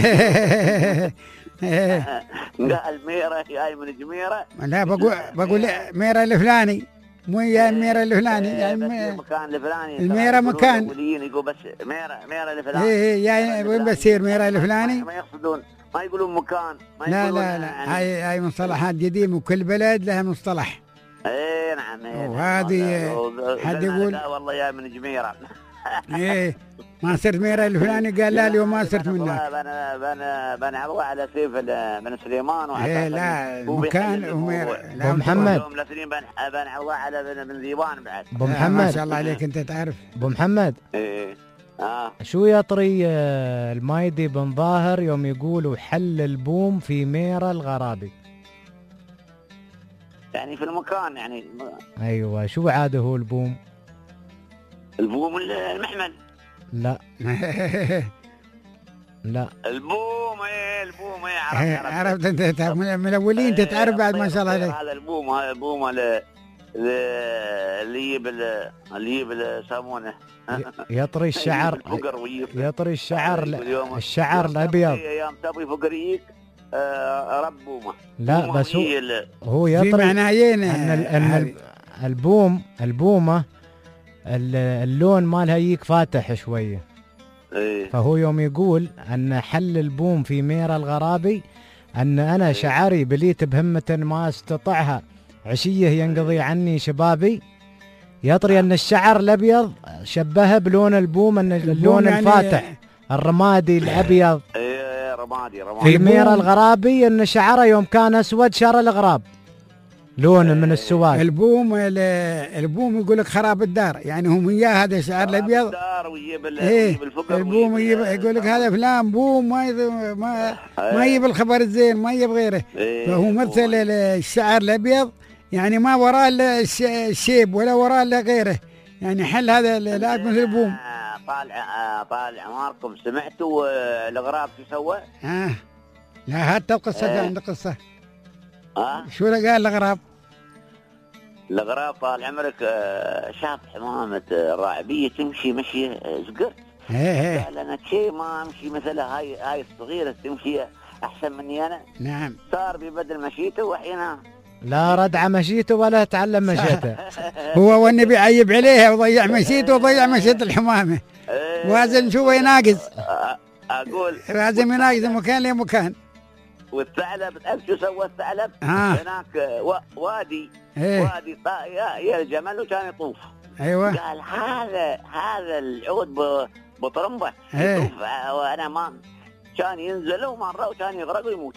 قال ميرة جاي من جميرة. لا بقول ميرة الفلاني مو يا الميرة الفلاني يعني المكان الفلاني الميرة مكان يقول بس ميرة الفلاني. ايه يعني وين بصير ميرة الفلاني؟ ما يقصدون ما يقولون مكان ما لا يقولون لا لا هاي مصطلحات قديمة وكل بلد لها مصطلح. ايه نعم. وهذه حد يقول والله يا من جميرة. ايه ما صرت ميرة الفلاني قال لا اليوم ما صرت منك. بن عضوة على سيف بن سليمان ايه لا مكان وميرة. ابو محمد بن عضوة على بن ذيبان بعد. ابو محمد ما شاء الله عليك انت تعرف. ابو محمد ايه شو يطري المايدي بن ظاهر يوم يقولوا حل البوم في ميرة الغرابي؟ يعني في المكان يعني. ايوه شو عاده هو البوم؟ البوم المحمل. لا لا البوم ايه عرفت انت من الاولين انت تعرف بعد ما شاء الله عليك. هذا البوم اللي يجيب يسمونه يطري الشعر يطري الشعر الابيض. ايام تبي فقريك ربومه. لا بس هو يطري في معنايين ان البومه اللون مالها يجيك فاتح شويه. إيه؟ فهو يوم يقول ان حل البوم في ميرة الغرابي ان انا شعري بليت بهمة ما استطعها عشيه ينقضي عني شبابي. يطري ان الشعر الابيض شبهه بلون البوم ان اللون يعني الفاتح الرمادي الابيض. ايه رمادي في ميرة الغرابي ان شعره يوم كان اسود شعر الغراب لون من السواد. البوم يقول لك خراب الدار يعني هم اياه هذا الشعر الابيض. البوم يقول لك هذا فلان بوم ما يجيب الخبر الزين ما يجيب غيره. فهو مثل الشعر الابيض يعني ما وراه الا الشيب ولا وراه الا غيره يعني حل هذا لا مثل البوم. طال عماركم سمعتوا الغراب شو سوى؟ لا حتى القصه عند قصه. شو قال الغراب؟ الغراب طال عمرك شاف حمامة راعبية تمشي مشي زقرت. قال انا شيء ما امشي مثلها هاي الصغيرة تمشي احسن مني انا. نعم. صار ببدل مشيته وحينها لا ردع مشيته ولا تعلم مشيته. هو والنبي عيب عليها وضيع مشيته وضيع مشية الحمامة. وازن شوفه يناقص. اقول لازم يناقص مكان لمكان. والثعلب تعرف شو سوى الثعلب؟ هناك وادي وادي يا الجمل وكان يطوف. ايوه قال هذا العود بطرمبه يطوف وانا ما كان ينزل ومره وكان يغرق ويموت.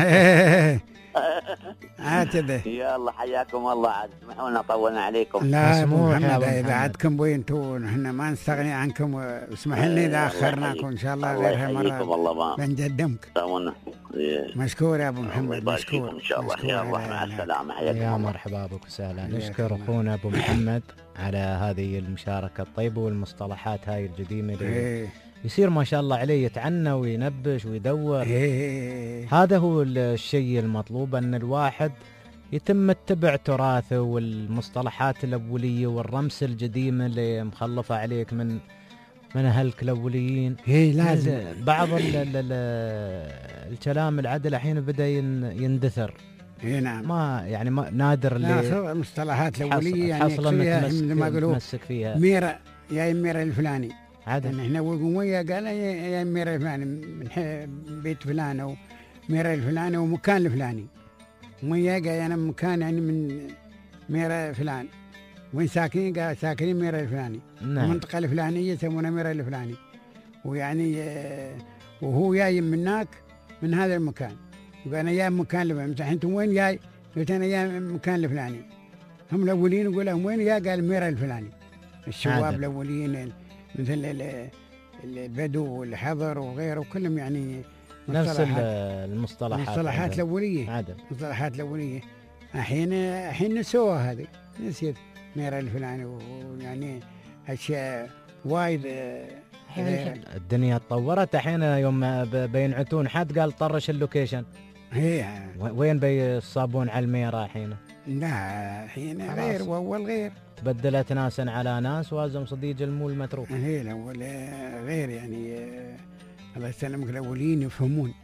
هكذا. يلا حياكم الله عاد اسمحونا طولنا عليكم. لا محمد اذا عندكم بوين انتم نحن ما نستغني عنكم واسمح لنا اذا اخرناكم ان شاء الله غير هالمره بنقدمك. مشكور يا ابو محمد مشكور ان شاء الله. يلا مع السلامه حياكم. يا مرحبا بك وسهلا. نشكر اخونا ابو محمد على هذه المشاركه الطيبه والمصطلحات هاي القديمه اللي يصير ما شاء الله عليه يتعنى وينبش ويدور. هذا هو الشيء المطلوب ان الواحد يتم اتبع تراثه والمصطلحات الاوليه والرمس القديمه اللي مخلفه عليك من اهلك الاوليين. لازم بعض الكلام العدل الحين بدا يندثر. نعم ما يعني ما نادر اللي المصطلحات الاوليه يعني مثل ما يقولوا ميرة يا الميرة الفلاني عادة. احنا ويا قال يا ميرة الفلاني من بيت فلان او ميرة الفلاني ومكان الفلاني. ويا قال انا مكان يعني من ميرة فلان. وين ساكنين؟ قال ساكنين ميرة الفلاني. نعم. المنطقة الفلانية يسمونها ميرة الفلاني. ويعني وهو جاي من هناك من هذا المكان. يقول انا جاي من مكان الفلاني. انتم وين جاي؟ قلت انا جاي من مكان الفلاني. هم الاولين يقول لهم وين جاي؟ قال ميرة الفلاني. الشباب الاولين مثل البدو والحضر وغيره كلهم يعني نفس المصطلحات الأولية. عادة. المصطلحات الأولية الحين نسوها هذه نسيت. ميرا الفلاني، ويعني اشياء وايد. الدنيا تطورت الحين، يوم بينعتون حد قال طرش اللوكيشن. هي وين بيصابون على الميرا الحين؟ لا الحين غير، واول غير، تبدلت ناس على ناس، وازم صديق المول متروك. هي الاول غير يعني. الله يسلمك، الاولين يفهمون،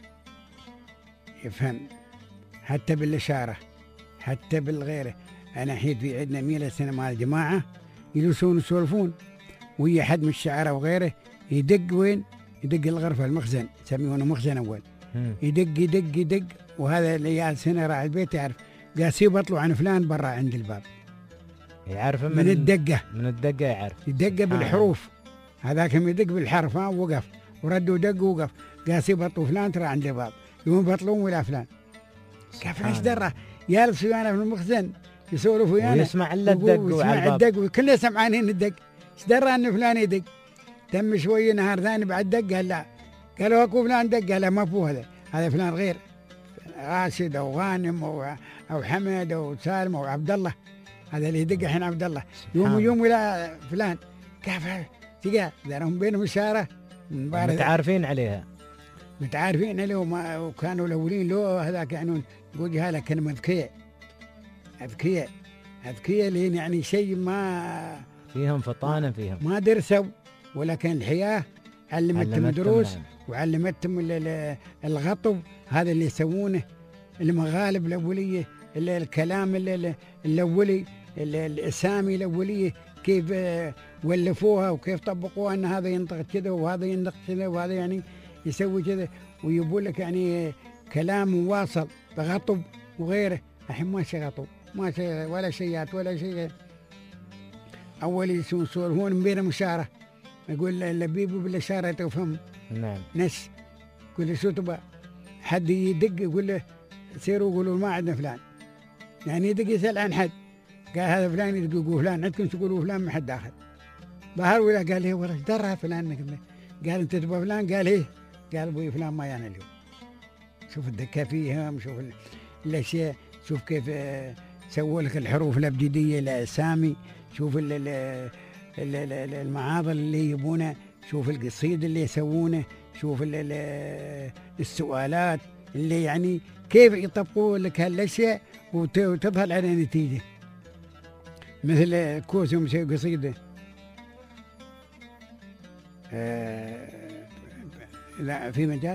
يفهم حتى بالاشاره حتى بالغيره. انا حيت في عندنا ميله سنه مع الجماعه يجلسون يسولفون، ويا حد من الشعراء وغيره يدق وين؟ يدق الغرفه المخزن، يسمونه مخزن اول. يدق يدق يدق، وهذا اللي جالس هنا راعي البيت يعرف، قاسي بطلوا عن فلان برا عند الباب، يعرف من الدقه. من الدقه يعرف، يدق بالحروف. هذاك يدق بالحرف، وقف ورد ودق ووقف، قاسي بطلوا فلان ترى عند الباب، يوم بطلون ولا فلان. كيف ايش دره؟ يالس ويانا في المخزن يسولف ويانا، ويسمع الا الدق، ويسمع الدق، وكلنا سمعانين الدق. ايش درى ان فلان يدق؟ تم شوي نهار ثاني بعد دق، قال لا، قالوا اكو فلان دق، قال لا ما هو هذا فلان غير، راشد او غانم او حمد او سالم او عبد الله، هذا اللي يدق الحين عبد الله. يوم ولا فلان. كيف تلقى دارهم بينهم اشاره متعارفين عليها، متعارفين عليه. وكانوا الاولين له هذاك يعني نقول هذا كلمه اذكياء، اذكياء اذكياء، لين يعني شيء ما فيهم فطانه، فيهم ما درسوا، ولكن الحياه علمتهم دروس، وعلمتهم الغطب هذا اللي يسوونه، المغالب الاوليه، الكلام الاولي، الاسامي الاوليه، كيف ولفوها وكيف طبقوها، ان هذا ينطق كذا وهذا ينطق كذا وهذا يعني يسوي كذا، ويقول لك يعني كلام واصل بغطب وغيره. الحين ما شيء غطب، ما شيء ولا شيات ولا شيء. اول يسولفون من بين مشاره، يقول اللبيب بالاشاره تفهم. نعم. نس يقول له شو تبغى؟ حد يدق يقول له سيروا قولوا ما عندنا فلان، يعني يدق يسال عن حد، قال هذا فلان، يدقوا فلان عندكم تقولوا فلان ما حد داخل. ظهر ولا قال لي والله ايش درى فلان؟ قال انت تبغى فلان؟ قال ايه. قال ابوي فلان ما يانا اليوم. شوف الذكاء فيهم، شوف الاشياء، شوف كيف سووا لك الحروف الابجديه الاسامي، شوف المعاضل اللي يبونه، شوف القصيد اللي يسوونه، شوف السؤالات اللي يعني كيف يطبقوا لك هالاشياء وتظهر على نتيجه. مثل كوس يوم يسوي قصيده لا في مجال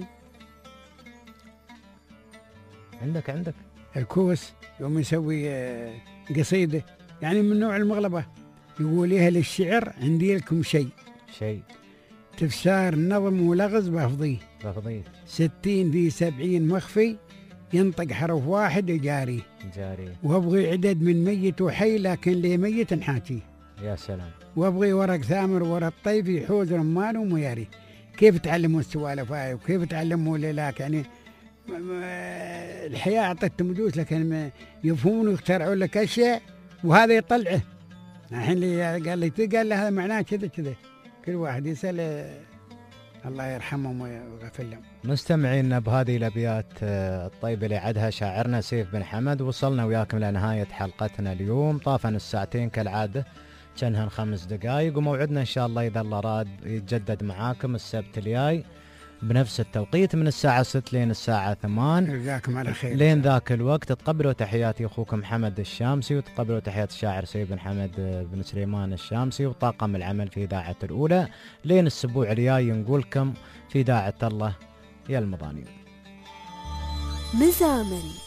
عندك الكوس يوم يسوي قصيده يعني من نوع المغلبه، يقول يا اهل الشعر عندي لكم شيء تفسار نظم ولغز بافضيه 60 في 70 مخفي، ينطق حرف واحد جاري وابغي عدد من ميت وحي، لكن لي ميت نحاكيه. يا سلام. وابغي ورق ثامر ورق طيف يحوز رمان ومياري. كيف تعلموا السوالف هاي وكيف تعلموا لك يعني الحياة أعطتهم دروس، لكن يفهمون ويخترعوا لك أشياء وهذا يطلعه. الحين اللي قال له هذا معناه كذا كذا، كل واحد يسأل الله يرحمهم ويغفر لهم. مستمعينا بهذه الأبيات الطيبة اللي عدها شاعرنا سيف بن حمد، وصلنا وياكم لنهاية حلقتنا اليوم. طافن الساعتين كالعادة، كانهن 5 دقائق، وموعدنا إن شاء الله إذا الله راد يتجدد معاكم السبت الجاي بنفس التوقيت من الساعة 6 لين الساعة 8. جزاكم على خير. لين ذاك الوقت تقبلوا تحياتي أخوكم حمد الشامسي، وتقبلوا تحيات الشاعر سيف بن حمد بن سليمان الشامسي وطاقم العمل في إذاعة الأولى. لين الأسبوع الجاي نقولكم في إذاعة الله يا المضانين. مزامل